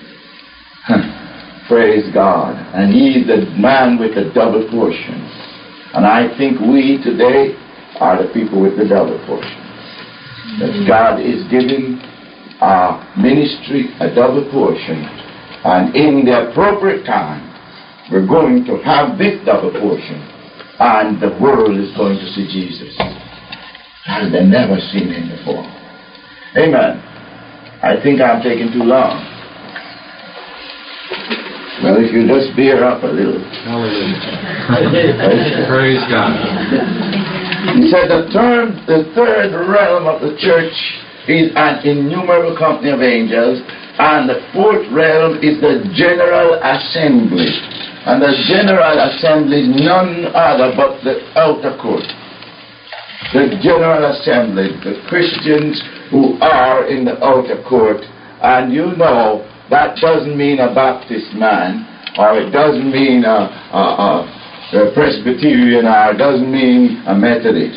Praise God. And he is the man with the double portion. And I think we today are the people with the double portion. That God is giving our ministry a double portion. And in the appropriate time, we're going to have this double portion. And the world is going to see Jesus as they've never seen him before. Amen. I think I'm taking too long. Well, if you just bear up a little. Hallelujah. Praise God. He said the third, the third realm of the church is an innumerable company of angels, and the fourth realm is the general assembly. And the general assembly is none other but the outer court. The general assembly, the Christians who are in the outer court. And you know, that doesn't mean a Baptist man, or it doesn't mean a, a, a, a Presbyterian, or it doesn't mean a Methodist.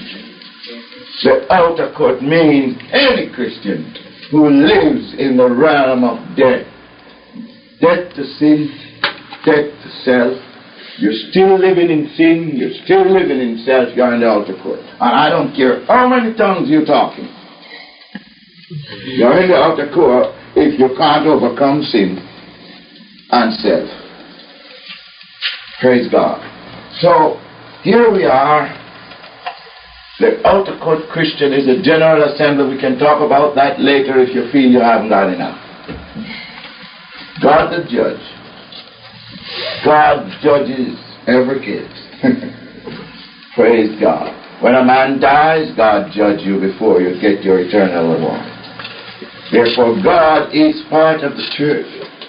The outer court means any Christian who lives in the realm of death. Death to sin, death to self. You're still living in sin, you're still living in self, you're in the outer court. And I don't care how many tongues you're talking. You're in the outer court if you can't overcome sin and self. Praise God. So, here we are. The outer court Christian is a general assembly. We can talk about that later if you feel you haven't got enough. God the judge. God judges every case. Praise God. When a man dies, God judges you before you get your eternal reward. Therefore, God is part of the church.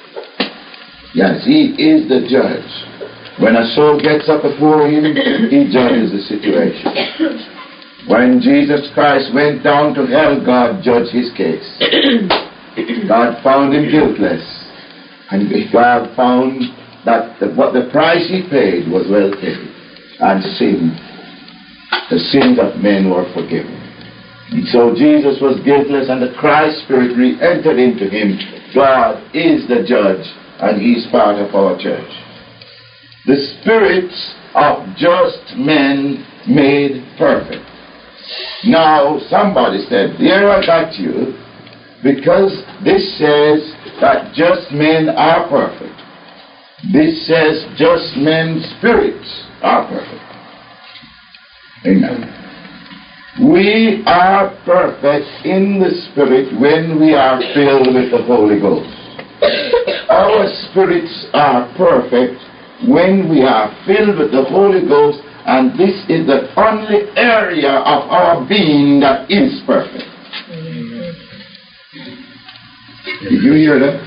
Yes, he is the judge. When a soul gets up before him, he judges the situation. When Jesus Christ went down to hell, God judged his case. God found him guiltless. And God found that the, what the price he paid was well paid. And sin, the sins of men were forgiven. And so Jesus was guiltless, and the Christ Spirit re-entered into him. God is the judge, and he's part of our church. The spirits of just men made perfect. Now, somebody said, there I got you, because this says that just men are perfect. This says just men's spirits are perfect. Amen. We are perfect in the Spirit when we are filled with the Holy Ghost. Our spirits are perfect when we are filled with the Holy Ghost, and this is the only area of our being that is perfect. Did you hear that?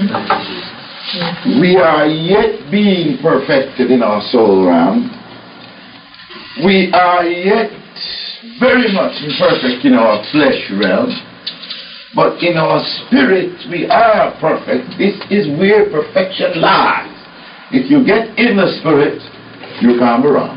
Yes. We are yet being perfected in our soul realm. We are yet very much imperfect in our flesh realm, but in our spirit we are perfect. This is where perfection lies. If you get in the spirit, you can't be wrong.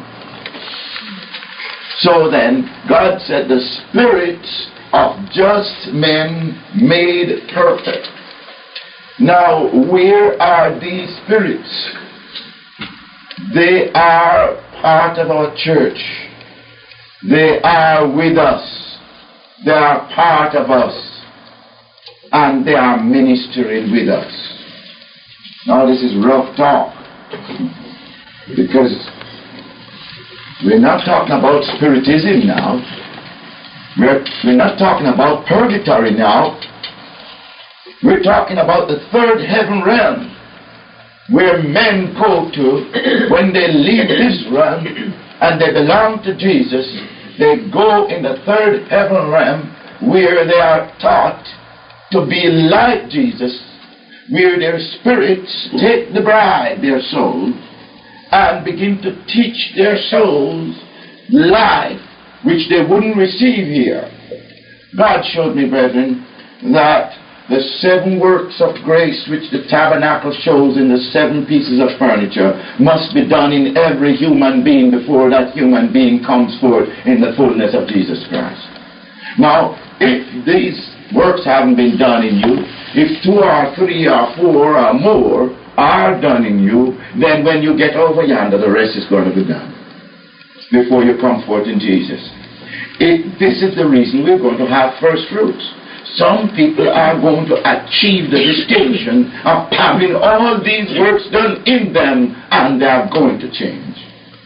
So then, God said the spirits of just men made perfect. Now, where are these spirits? They are part of our church. They are with us. They are part of us. And they are ministering with us. Now this is rough talk. Because we're not talking about spiritism now. We're, we're not talking about purgatory now. We're talking about the third heaven realm, where men go to when they leave this realm and they belong to Jesus. They go in the third heaven realm where they are taught to be like Jesus, where their spirits take the bride, their soul, and begin to teach their souls life which they wouldn't receive here. God showed me, brethren, that the seven works of grace which the tabernacle shows in the seven pieces of furniture must be done in every human being before that human being comes forth in the fullness of Jesus Christ. Now, if these works haven't been done in you, if two or three or four or more are done in you, then when you get over yonder, the rest is going to be done before you come forth in Jesus. It, this is the reason we're going to have first fruits. Some people are going to achieve the distinction of having all these works done in them, and they are going to change.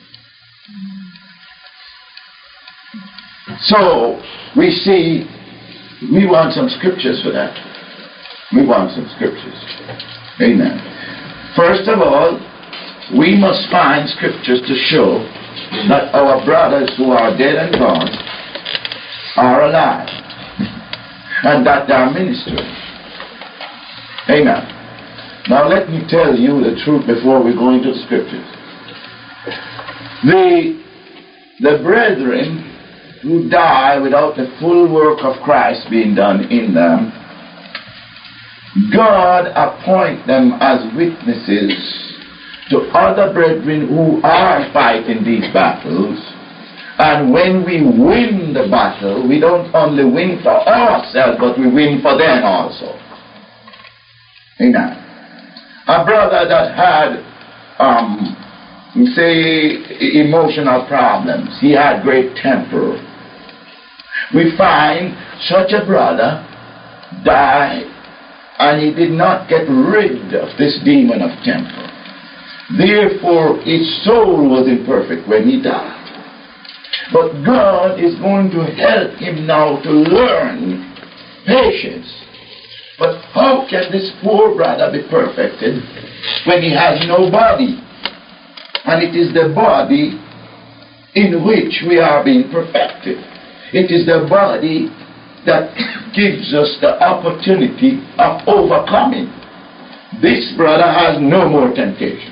So, we see, we want some scriptures for that. We want some scriptures. Amen. First of all, we must find scriptures to show that our brothers who are dead and gone are alive, and that they are ministering. Amen. Now let me tell you the truth before we go into the scriptures. The, the brethren who die without the full work of Christ being done in them, God appoint them as witnesses to other brethren who are fighting these battles. And when we win the battle, we don't only win for ourselves, but we win for them also. Amen. A brother that had, um, say, emotional problems, he had great temper. We find such a brother died, and he did not get rid of this demon of temper. Therefore, his soul was imperfect when he died. But God is going to help him now to learn patience. But how can this poor brother be perfected when he has no body? And it is the body in which we are being perfected. It is the body that gives us the opportunity of overcoming. This brother has no more temptations.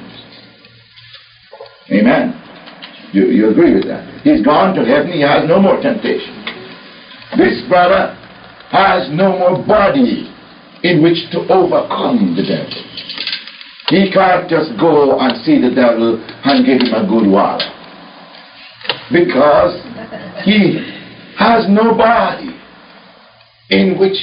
Amen. You, you agree with that? He's gone to heaven. He has no more temptation. This brother has no more body in which to overcome the devil. He can't just go and see the devil and give him a good wallop, because he has no body in which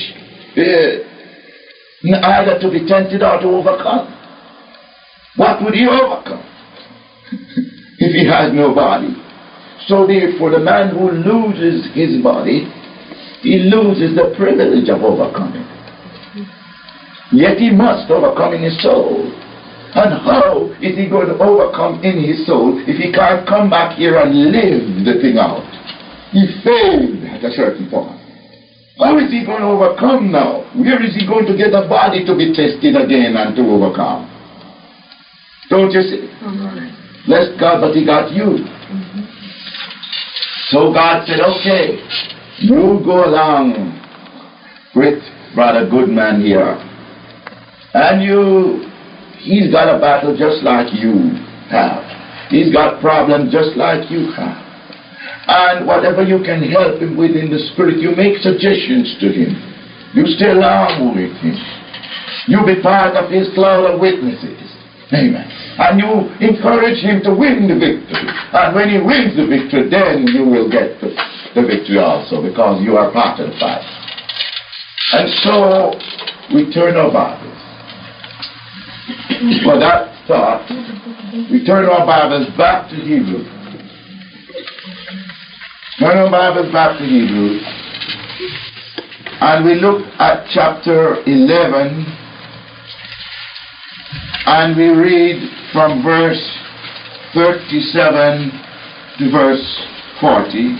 uh, either to be tempted or to overcome. What would he overcome if he has no body? So therefore, the man who loses his body, he loses the privilege of overcoming. Yet he must overcome in his soul. And how is he going to overcome in his soul if he can't come back here and live the thing out? He failed at a certain point. How is he going to overcome now? Where is he going to get a body to be tested again and to overcome? Don't you see? Mm-hmm. Bless God, but he got you. Mm-hmm. So God said, okay, you go along with Brother Goodman here. And you, he's got a battle just like you have. He's got problems just like you have. And whatever you can help him with in the spirit, you make suggestions to him. You stay along with him. You be part of his cloud of witnesses. Amen. And you encourage him to win the victory. And when he wins the victory, then you will get the, the victory also, because you are part of the fight. And so we turn our Bibles. For that thought, we turn our Bibles back to Hebrews. Turn our Bibles back to Hebrews. And we look at chapter eleven. And we read from verse thirty-seven to verse forty.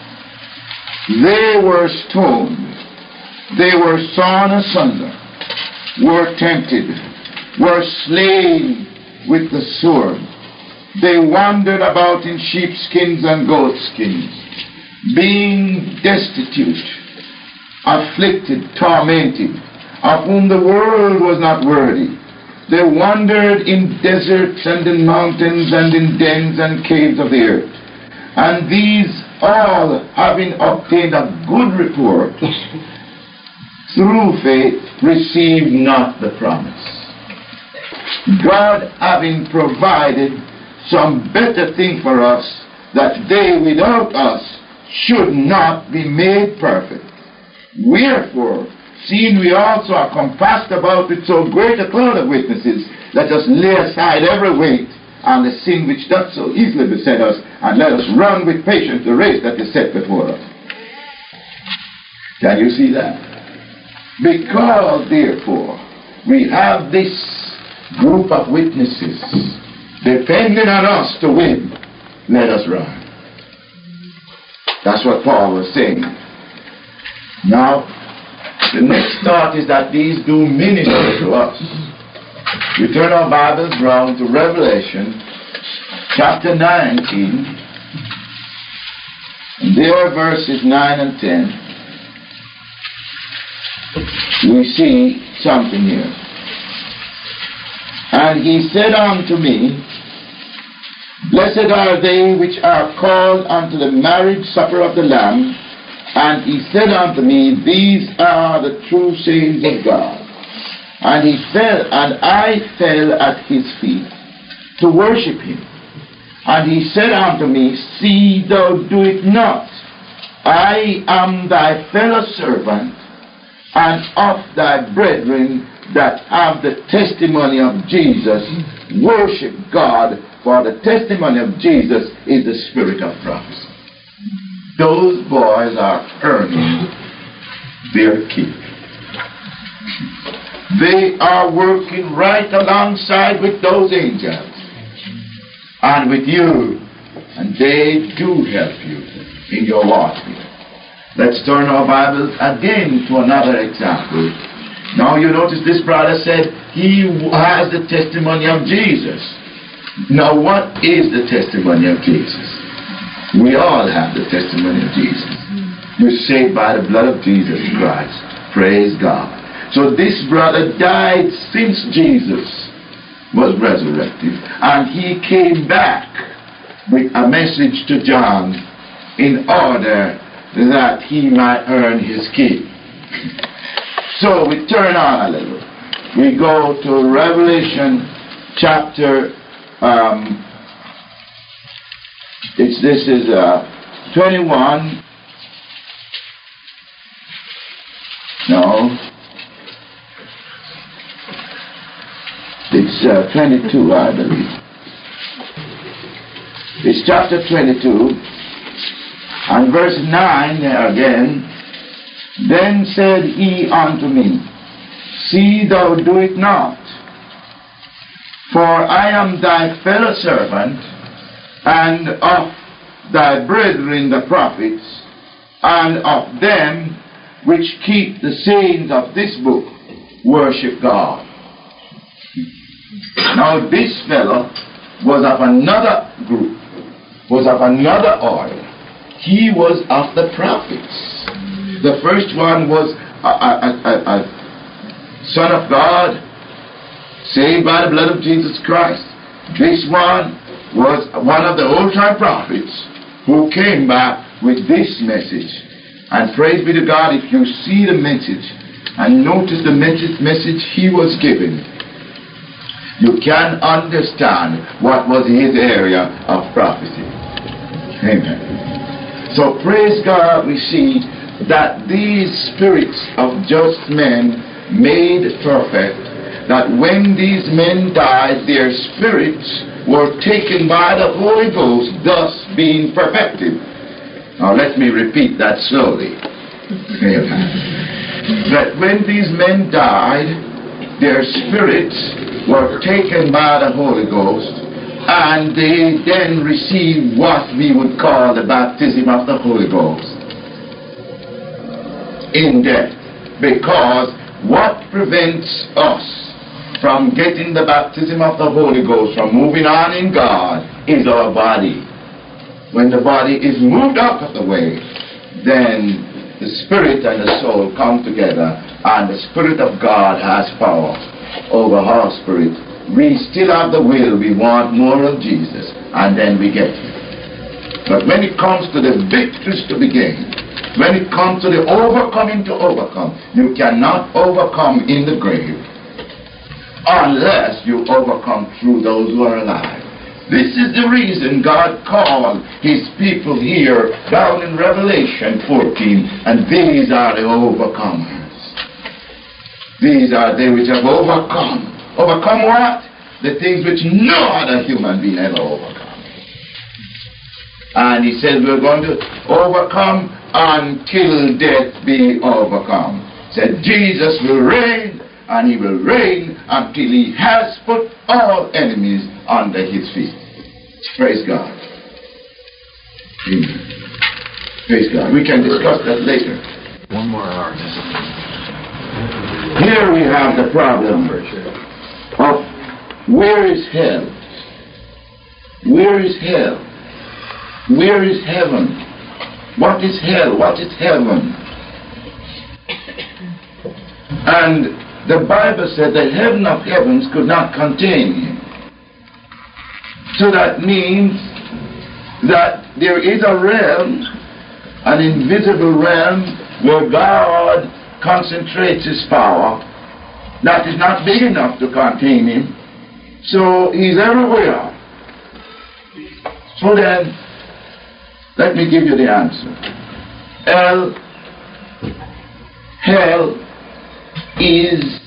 They were stoned, they were sawn asunder, were tempted, were slain with the sword. They wandered about in sheepskins and goatskins, being destitute, afflicted, tormented, of whom the world was not worthy. they wandered in deserts and in mountains and in dens and caves of the earth. And these all, having obtained a good report, through faith received not the promise. God having provided some better thing for us, that they without us should not be made perfect. Wherefore, seeing we also are compassed about with so great a cloud of witnesses, let us lay aside every weight and the sin which doth so easily beset us, and let us run with patience the race that is set before us. Can you see that? Because, therefore, we have this group of witnesses depending on us to win, let us run. That's what Paul was saying. Now, the next thought is that these do minister to us. We turn our Bibles round to Revelation chapter nineteen, and there are verses nine and ten. We see something here. And he said unto me, Blessed are they which are called unto the marriage supper of the Lamb. And he said unto me, These are the true sayings of God. And he fell, and I fell at his feet to worship him. And he said unto me, See thou do it not. I am thy fellow servant, and of thy brethren that have the testimony of Jesus. Worship God, for the testimony of Jesus is the spirit of prophecy. Those boys are earning their keep. They are working right alongside with those angels and with you, and they do help you in your warfare. Let's turn our Bibles again to another example. Now you notice this brother said he has the testimony of Jesus. Now what is the testimony of Jesus? We all have the testimony of Jesus. You're saved by the blood of Jesus Christ. Praise God. So this brother died since Jesus was resurrected, and he came back with a message to John in order that he might earn his keep. So we turn on a little. We go to Revelation chapter um, it's this is uh, twenty-one. No. It's uh, twenty-two, I believe. It's chapter twenty-two, and verse nine there again. Then said he unto me, See thou do it not, for I am thy fellow servant, and of thy brethren the prophets, and of them which keep the sayings of this book, worship God. Now this fellow was of another group, was of another order. He was of the prophets. The first one was a, a, a, a son of God, saved by the blood of Jesus Christ. This one was one of the old-time prophets who came back with this message. And praise be to God, if you see the message and notice the message, message he was giving, you can understand what was his area of prophecy. Amen. So praise God, we see that these spirits of just men made perfect, that when these men died, their spirits were taken by the Holy Ghost, thus being perfected. Now let me repeat that slowly. That when these men died, their spirits were taken by the Holy Ghost, and they then received what we would call the baptism of the Holy Ghost in death. Because what prevents us from getting the baptism of the Holy Ghost, from moving on in God, is our body. When the body is moved out of the way, then the spirit and the soul come together, and the Spirit of God has power over our spirit. We still have the will. We want more of Jesus, and then we get it. But when it comes to the victories to be gained, when it comes to the overcoming to overcome, you cannot overcome in the grave unless you overcome through those who are alive. This is the reason God called his people here down in Revelation fourteen, and these are the overcomers. These are they which have overcome. Overcome what? The things which no other human being ever overcome. And he said we're going to overcome until death be overcome. He said Jesus will reign, and he will reign until he has put all enemies under his feet. Praise God. Amen. Praise God. We can discuss that later. One more hour. Here we have the problem of where is hell? Where is hell? Where is heaven? What is hell? What is heaven? And the Bible said the heaven of heavens could not contain him. So that means that there is a realm, an invisible realm, where God concentrates his power that is not big enough to contain him. So he's everywhere. So then, let me give you the answer. Hell, hell is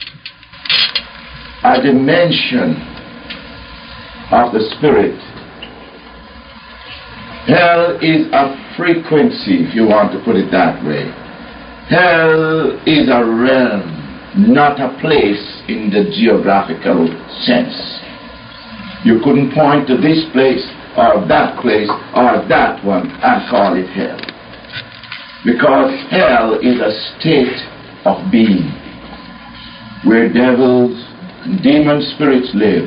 a dimension of the spirit. Hell is a frequency, if you want to put it that way. Hell is a realm, not a place in the geographical sense. You couldn't point to this place or that place or that one and call it hell. Because hell is a state of being where devils and demon spirits live.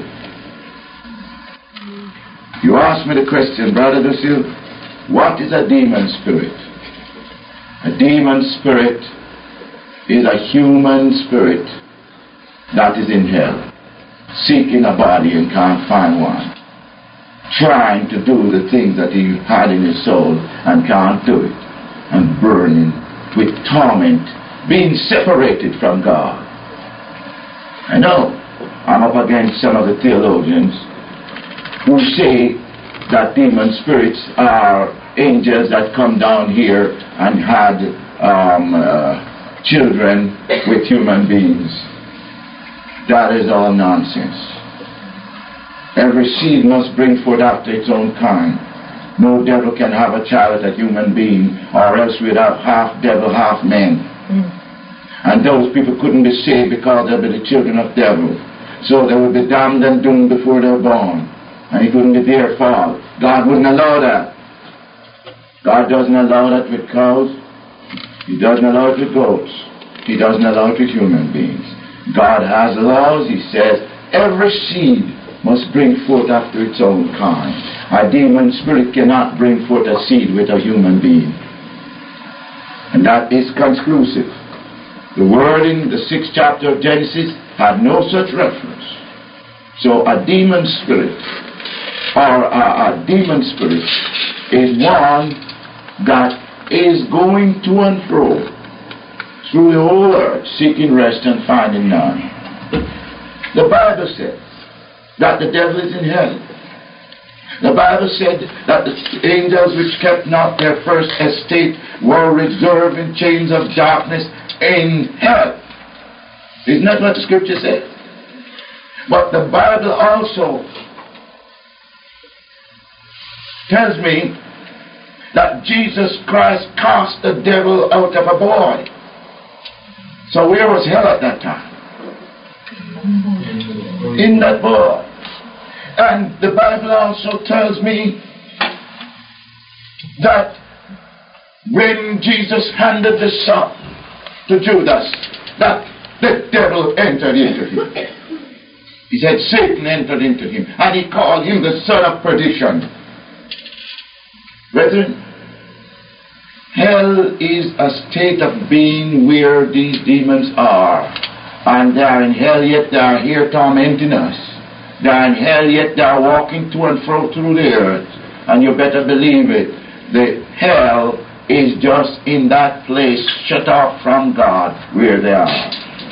You ask me the question, Brother Lucille, what is a demon spirit? A demon spirit is a human spirit that is in hell, seeking a body and can't find one, trying to do the things that he had in his soul and can't do it, and burning with torment, being separated from God. I know I'm up against some of the theologians who say that demon spirits are angels that come down here and had um, uh, children with human beings. That is all nonsense. Every seed must bring forth after its own kind. No devil can have a child with a human being, or else we'd have half devil, half man. Mm. And those people couldn't be saved because they were the children of devil. So they would be damned and doomed before they were born. And it wouldn't be their fault. God wouldn't allow that. God doesn't allow that with cows. He doesn't allow it with goats. He doesn't allow it with human beings. God has laws. He says every seed must bring forth after its own kind. A demon spirit cannot bring forth a seed with a human being. And that is conclusive. The word in the sixth chapter of Genesis had no such reference. So a demon spirit or a, a demon spirit is one that is going to and fro through the whole earth, seeking rest and finding none. The Bible says that the devil is in hell. The Bible said that the angels which kept not their first estate were reserved in chains of darkness in hell. Isn't that what the scripture says? But the Bible also tells me that Jesus Christ cast the devil out of a boy. So where was hell at that time? In that boy. And the Bible also tells me that when Jesus handed the son to Judas, that the devil entered into him. He said Satan entered into him, and he called him the son of perdition. Brethren, hell is a state of being where these demons are, And they are in hell, yet they are here tormenting us. They are in hell, yet they are walking to and fro through the earth. And you better believe it. The hell is just in that place, shut off from God, where they are.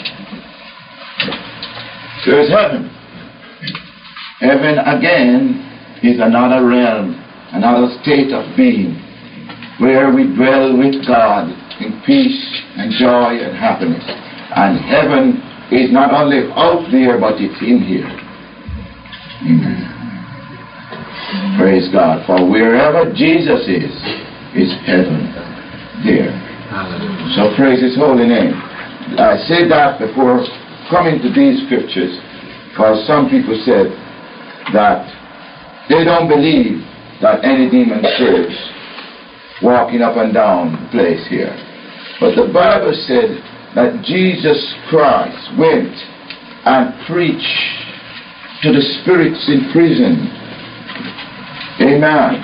There's heaven. Heaven, again, is another realm, another state of being, where we dwell with God in peace and joy and happiness. And heaven is not only out there, but it's in here. Amen. Praise God. For wherever Jesus is, is heaven there. So praise His holy name. I said that before coming to these scriptures, because some people said that they don't believe that any demon spirits walking up and down the place here. But the Bible said that Jesus Christ went and preached to the spirits in prison. Amen.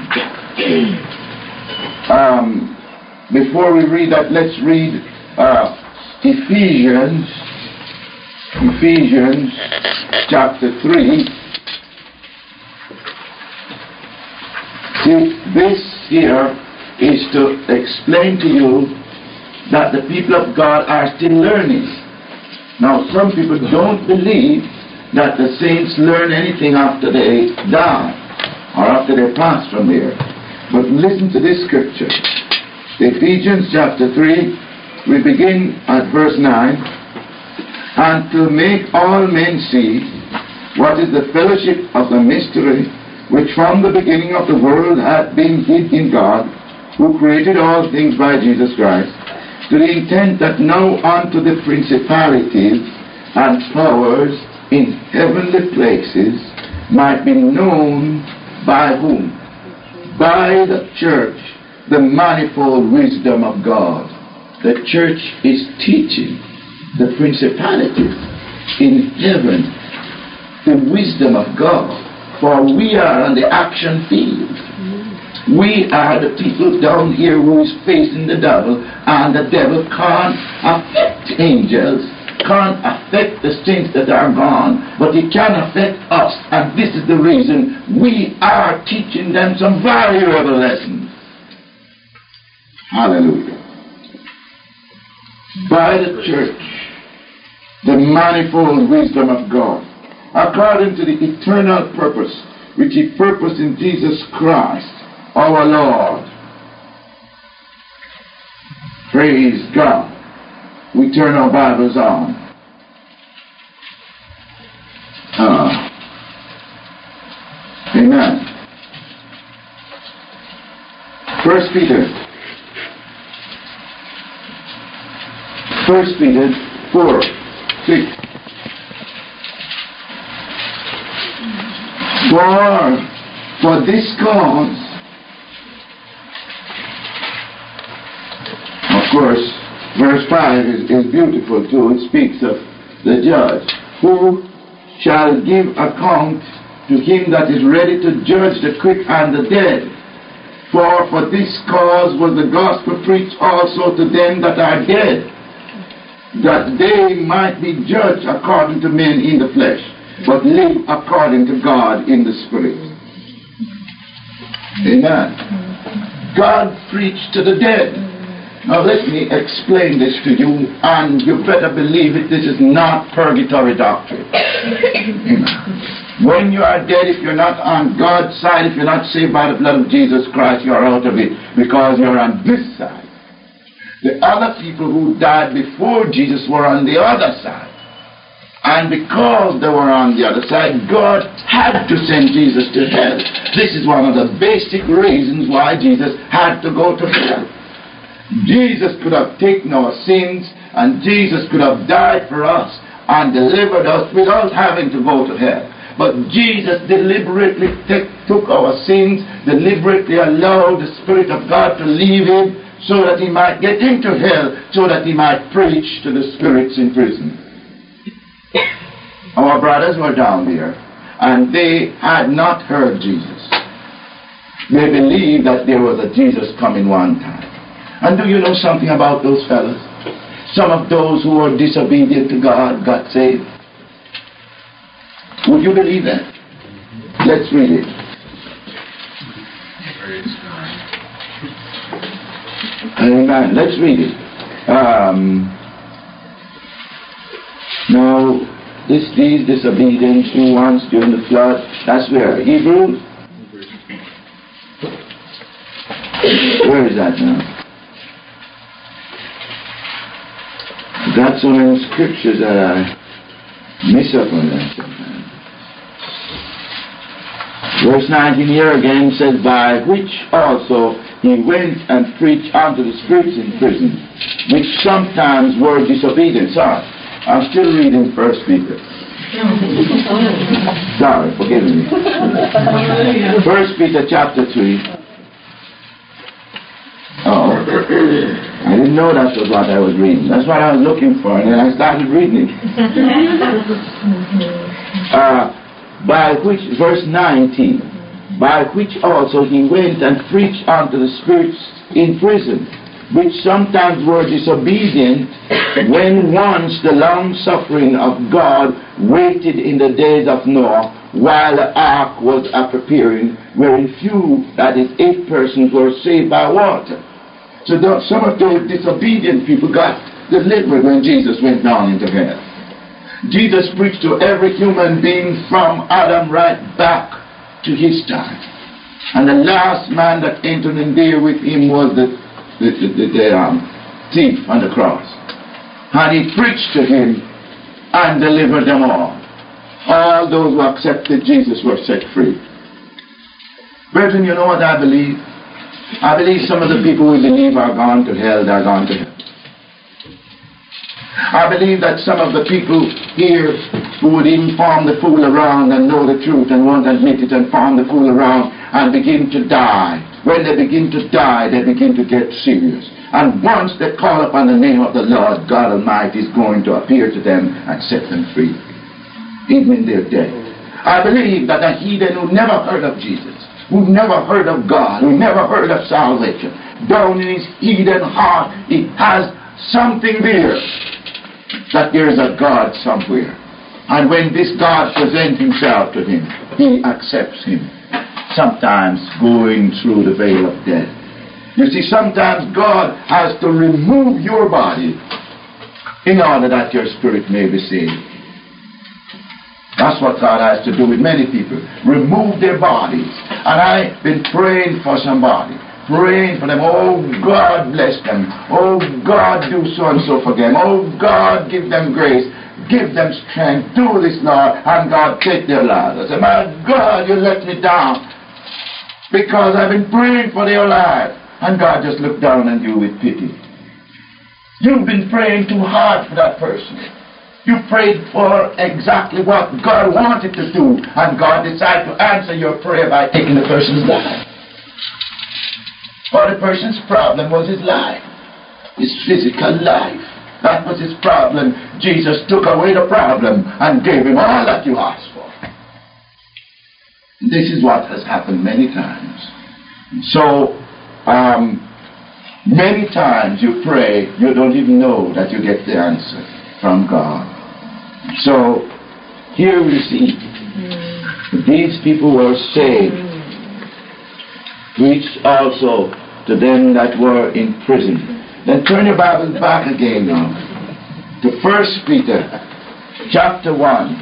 Um, before we read that, let's read uh, Ephesians, Ephesians chapter three. See, this here is to explain to you that the people of God are still learning. Now, some people don't believe that the saints learn anything after they die or after they pass from here. But listen to this scripture. Ephesians chapter three, we begin at verse nine. And to make all men see what is the fellowship of the mystery, which from the beginning of the world hath been hid in God, who created all things by Jesus Christ, to the intent that now unto the principalities and powers in heavenly places might be known by whom? By the church, the manifold wisdom of God. The church is teaching the principalities in heaven the wisdom of God. For we are on the action field. We are the people down here who is facing the devil, and the devil can't affect angels, can't affect the saints that are gone, but he can affect us. And this is the reason we are teaching them some valuable lessons. Hallelujah. By the church, the manifold wisdom of God, according to the eternal purpose which He purposed in Jesus Christ, our Lord. Praise God. We turn our Bibles on. Uh, amen. First Peter. First Peter four, six. For, for this cause, of course, verse five is, is beautiful too. It speaks of the judge, who shall give account to him that is ready to judge the quick and the dead. For for this cause was the gospel preached also to them that are dead, that they might be judged according to men in the flesh, but live according to God in the Spirit. Amen. God preached to the dead. Now let me explain this to you, and you better believe it, this is not purgatory doctrine. Amen. When you are dead, if you're not on God's side, if you're not saved by the blood of Jesus Christ, you're out of it, because you're on this side. The other people who died before Jesus were on the other side. And because they were on the other side, God had to send Jesus to hell. This is one of the basic reasons why Jesus had to go to hell. Jesus could have taken our sins, and Jesus could have died for us and delivered us without having to go to hell. But Jesus deliberately take, took our sins, deliberately allowed the Spirit of God to leave Him, so that He might get into hell, so that He might preach to the spirits in prison. Our brothers were down there, and they had not heard Jesus. They believed that there was a Jesus coming one time. And do you know something about those fellows? some of those who were disobedient to God got saved? Would you believe that? Let's read it. Amen. Let's read it. Um, now, this, these disobedient ones during the flood, that's where? Hebrews? Where is that now? Got so many scriptures that I miss up on that sometimes. Verse nineteen here again says, by which also he went and preached unto the spirits in prison, which sometimes were disobedient. Sorry, I'm still reading First Peter. Sorry, forgive me. First Peter chapter three. Oh, I didn't know that was what I was reading. That's what I was looking for, and then I started reading it. Uh, by which, verse nineteen, by which also he went and preached unto the spirits in prison, which sometimes were disobedient, when once the long suffering of God waited in the days of Noah, while the ark was a preparing, wherein few, that is, eight persons, were saved by water. So the, some of those disobedient people got delivered when Jesus went down into hell. Jesus preached to every human being from Adam right back to his time. And the last man that entered in there with him was the, the, the, the, the um, thief on the cross. And he preached to him and delivered them all. All those who accepted Jesus were set free. Brethren, you know what I believe? I believe some of the people we believe are gone to hell, they're gone to hell. I believe that some of the people here who would even form the fool around and know the truth and won't admit it and form the fool around and begin to die. When they begin to die, they begin to get serious. And once they call upon the name of the Lord God Almighty is going to appear to them and set them free, even in their death. I believe that a heathen who never heard of Jesus, who never heard of God, who never heard of salvation, down in his heathen heart, he has something there, that there is a God somewhere. And when this God presents himself to him, he accepts him, sometimes going through the veil of death. You see, sometimes God has to remove your body in order that your spirit may be saved. That's what God has to do with many people. Remove their bodies. And I've been praying for somebody. Praying for them. Oh, God bless them. Oh, God do so and so for them. Oh, God give them grace. Give them strength. Do this, Lord. And God take their lives. I say, my God, you let me down. Because I've been praying for their lives. And God just looked down on you with pity. You've been praying too hard for that person. You prayed for exactly what God wanted to do, and God decided to answer your prayer by taking the person's life. For the person's problem was his life, his physical life. That was his problem. Jesus took away the problem and gave him all that you asked for. This is what has happened many times. So, um, many times you pray, you don't even know that you get the answer from God. So, here we see, these people were saved, preached also to them that were in prison. Then turn your Bibles back again now, to First Peter, chapter one.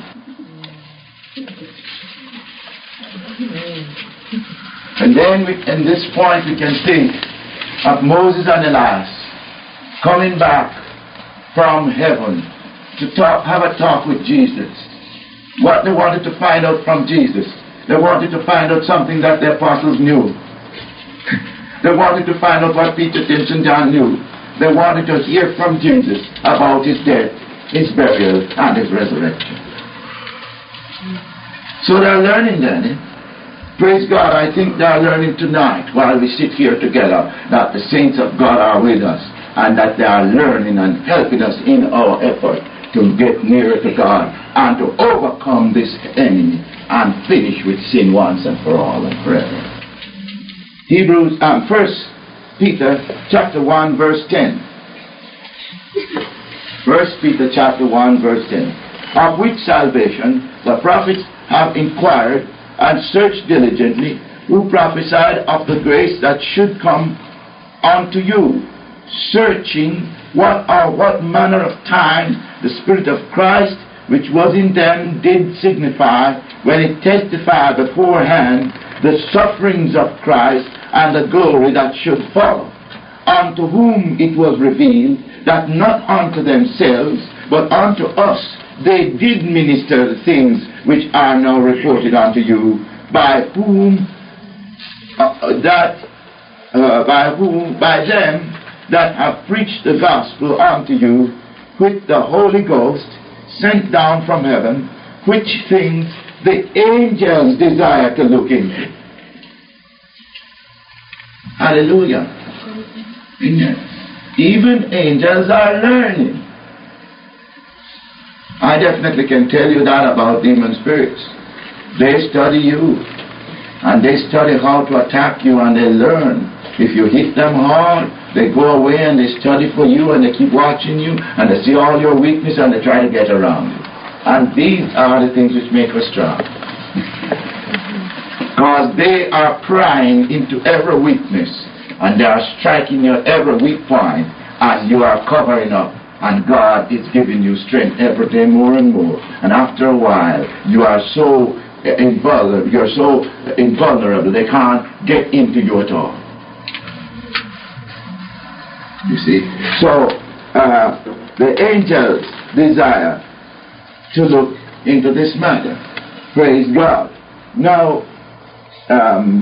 And then we, in this point we can think of Moses and Elias coming back from heaven to talk, have a talk with Jesus. What they wanted to find out from Jesus. They wanted to find out something that the apostles knew. They wanted to find out what Peter, James, and John knew. They wanted to hear from Jesus about his death, his burial, and his resurrection. So they're learning then. Eh? Praise God, I think they're learning tonight while we sit here together that the saints of God are with us and that they are learning and helping us in our effort to get nearer to God and to overcome this enemy and finish with sin once and for all and forever. Hebrews, um, First Peter chapter one verse ten. First Peter chapter one, verse ten. Of which salvation the prophets have inquired and searched diligently, who prophesied of the grace that should come unto you, searching what or what manner of time the Spirit of Christ which was in them did signify, when it testified beforehand the sufferings of Christ and the glory that should follow, unto whom it was revealed that not unto themselves but unto us they did minister the things which are now reported unto you, by whom uh, that uh, by whom by them that have preached the gospel unto you with the Holy Ghost sent down from heaven, which things the angels desire to look into. Hallelujah. Amen. Even angels are learning. I definitely can tell you that about demon spirits. They study you, and they study how to attack you, and they learn. If you hit them hard, they go away and they study for you, and they keep watching you, and they see all your weakness, and they try to get around you. And these are the things which make us strong. Because they are prying into every weakness, and they are striking your every weak point, and you are covering up. And God is giving you strength every day more and more. And after a while, you are so invulnerable, you're so invulnerable, they can't get into you at all. You see? So, uh, the angels desire to look into this matter. Praise God. Now, um,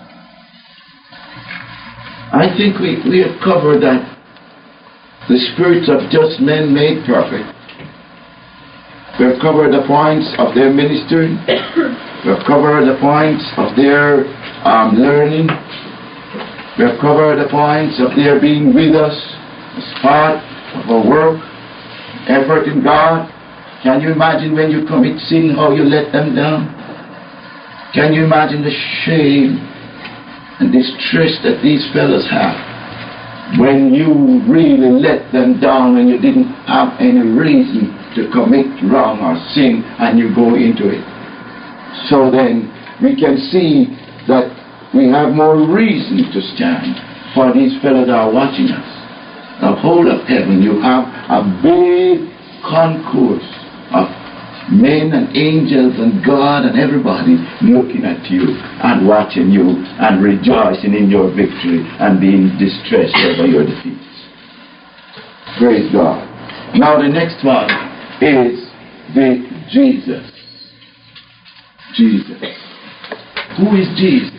I think we, we have covered that the spirits of just men made perfect. We have covered the points of their ministry. We have covered the points of their um, learning. We have covered the points of their being with us as part of our work, effort in God. Can you imagine when you commit sin, how you let them down? Can you imagine the shame and distress that these fellows have when you really let them down, when you didn't have any reason to commit wrong or sin, and you go into it? So then we can see that we have more reason to stand, for these fellows are watching us. The whole of heaven, you have a big concourse of men and angels and God and everybody looking at you and watching you and rejoicing in your victory and being distressed over your defeats. Praise God. Now the next one is the Jesus. Jesus. Who is Jesus?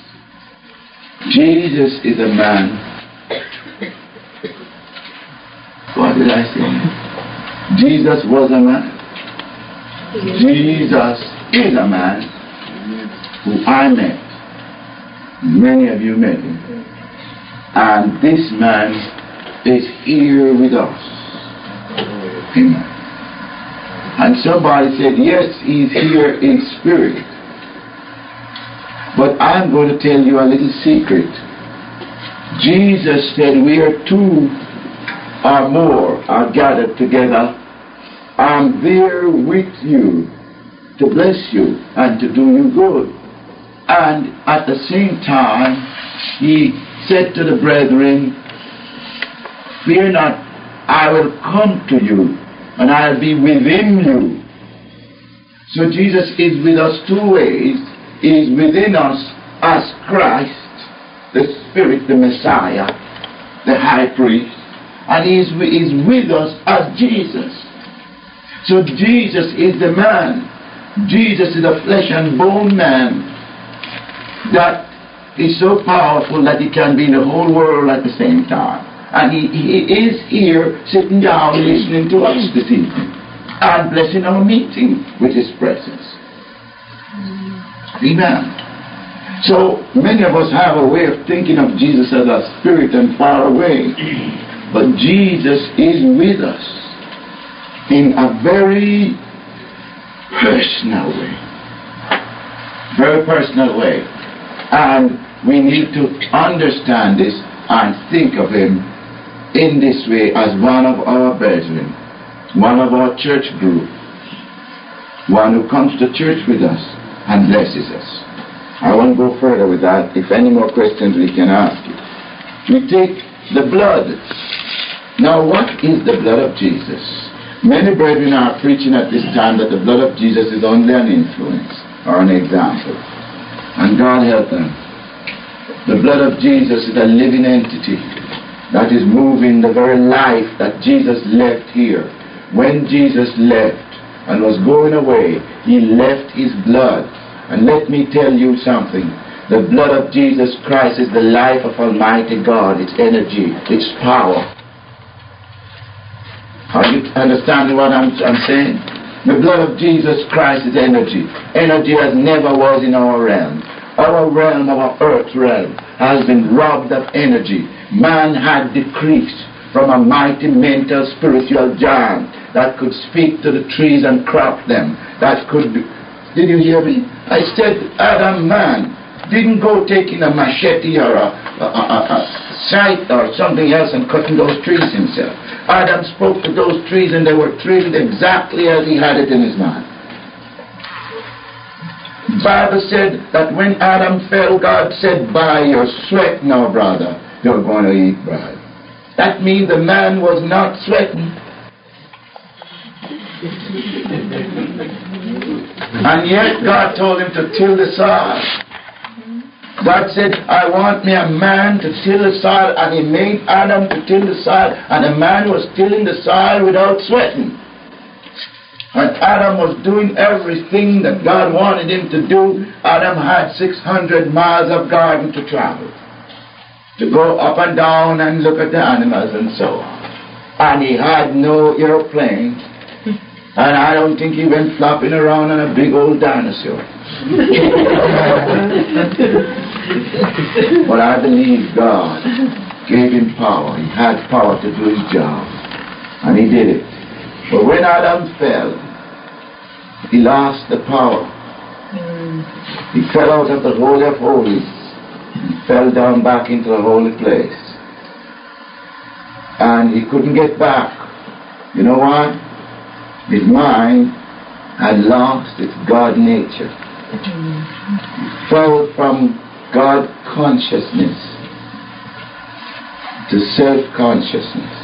Jesus is a man. What did I say? Jesus was a man. Jesus is a man who I met. Many of you met him. And this man is here with us. Amen. And somebody said, yes, he's here in spirit. But I'm going to tell you a little secret. Jesus said, where two or more are gathered together, I'm there with you to bless you and to do you good. And at the same time, he said to the brethren, fear not, I will come to you and I'll be within you. So Jesus is with us two ways. He is within us as Christ, the Spirit, the Messiah, the High Priest, and he is, is with us as Jesus. So Jesus is the man. Jesus is a flesh and bone man that is so powerful that he can be in the whole world at the same time. And he, he is here sitting down listening to us this evening and blessing our meeting with his presence. Amen. So many of us have a way of thinking of Jesus as a spirit and far away. But Jesus is with us in a very personal way. Very personal way. And we need to understand this and think of him in this way as one of our brethren one of our church group, one who comes to church with us and blesses us. I won't go further with that. If any more questions we can ask you. We take the blood. Now what is the blood of Jesus? Many brethren are preaching at this time that the blood of Jesus is only an influence or an example. And God help them. The blood of Jesus is a living entity that is moving the very life that Jesus left here. When Jesus left and was going away, he left his blood. And let me tell you something. The blood of Jesus Christ is the life of Almighty God, its energy, its power. Are you understanding what I'm, I'm saying? The blood of Jesus Christ is energy. Energy as never was in our realm. Our realm, our earth realm, has been robbed of energy. Man had decreased from a mighty mental spiritual giant that could speak to the trees and crop them. That could be... Did you hear me? I said Adam, man, didn't go taking a machete or a, a, a, a scythe or something else and cutting those trees himself. Adam spoke to those trees and they were trimmed exactly as he had it in his mind. The Bible said that when Adam fell, God said, by your sweat now, brother, you're going to eat bread. That means the man was not sweating. And yet God told him to till the soil. God said, I want me a man to till the soil, and he made Adam to till the soil, and the man was tilling the soil without sweating. And Adam was doing everything that God wanted him to do. Adam had six hundred miles of garden to travel, to go up and down and look at the animals and so on. And he had no airplane. And I don't think he went flopping around on a big old dinosaur. But I believe God gave him power. He had power to do his job. And he did it. But when Adam fell, he lost the power. He fell out of the Holy of Holies. He fell down back into the holy place. And he couldn't get back. You know why? His mind had lost its God nature. He fell from God consciousness to self-consciousness.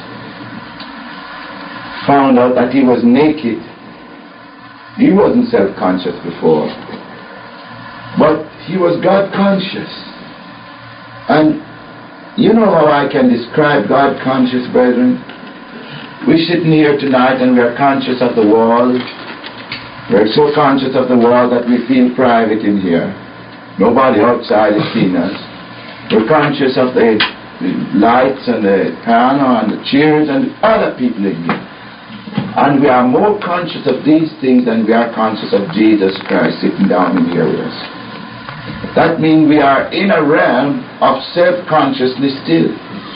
Found out that he was naked. He wasn't self-conscious before, but he was God-conscious. And you know how I can describe God-conscious, brethren? We're sitting here tonight and we're conscious of the wall. We're so conscious of the wall that we feel private in here. Nobody outside is seeing us. We're conscious of the, the lights and the piano and the chairs and other people in here. And we are more conscious of these things than we are conscious of Jesus Christ sitting down in here with us. That means we are in a realm of self-consciousness still.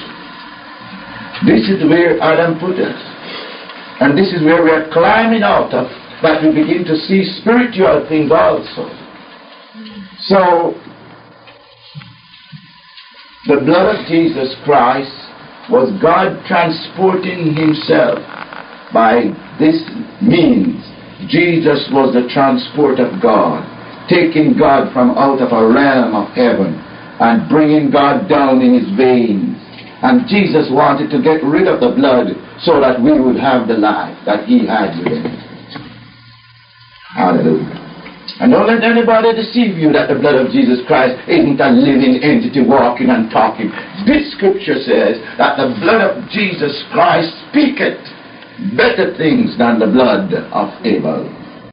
This is where Adam put us. And this is where we are climbing out of, that we begin to see spiritual things also. So, the blood of Jesus Christ was God transporting himself by this means. Jesus was the transport of God, taking God from out of a realm of heaven and bringing God down in his veins. And Jesus wanted to get rid of the blood so that we would have the life that he had within it. Hallelujah. And don't let anybody deceive you that the blood of Jesus Christ isn't a living entity walking and talking. This scripture says that the blood of Jesus Christ speaketh better things than the blood of Abel.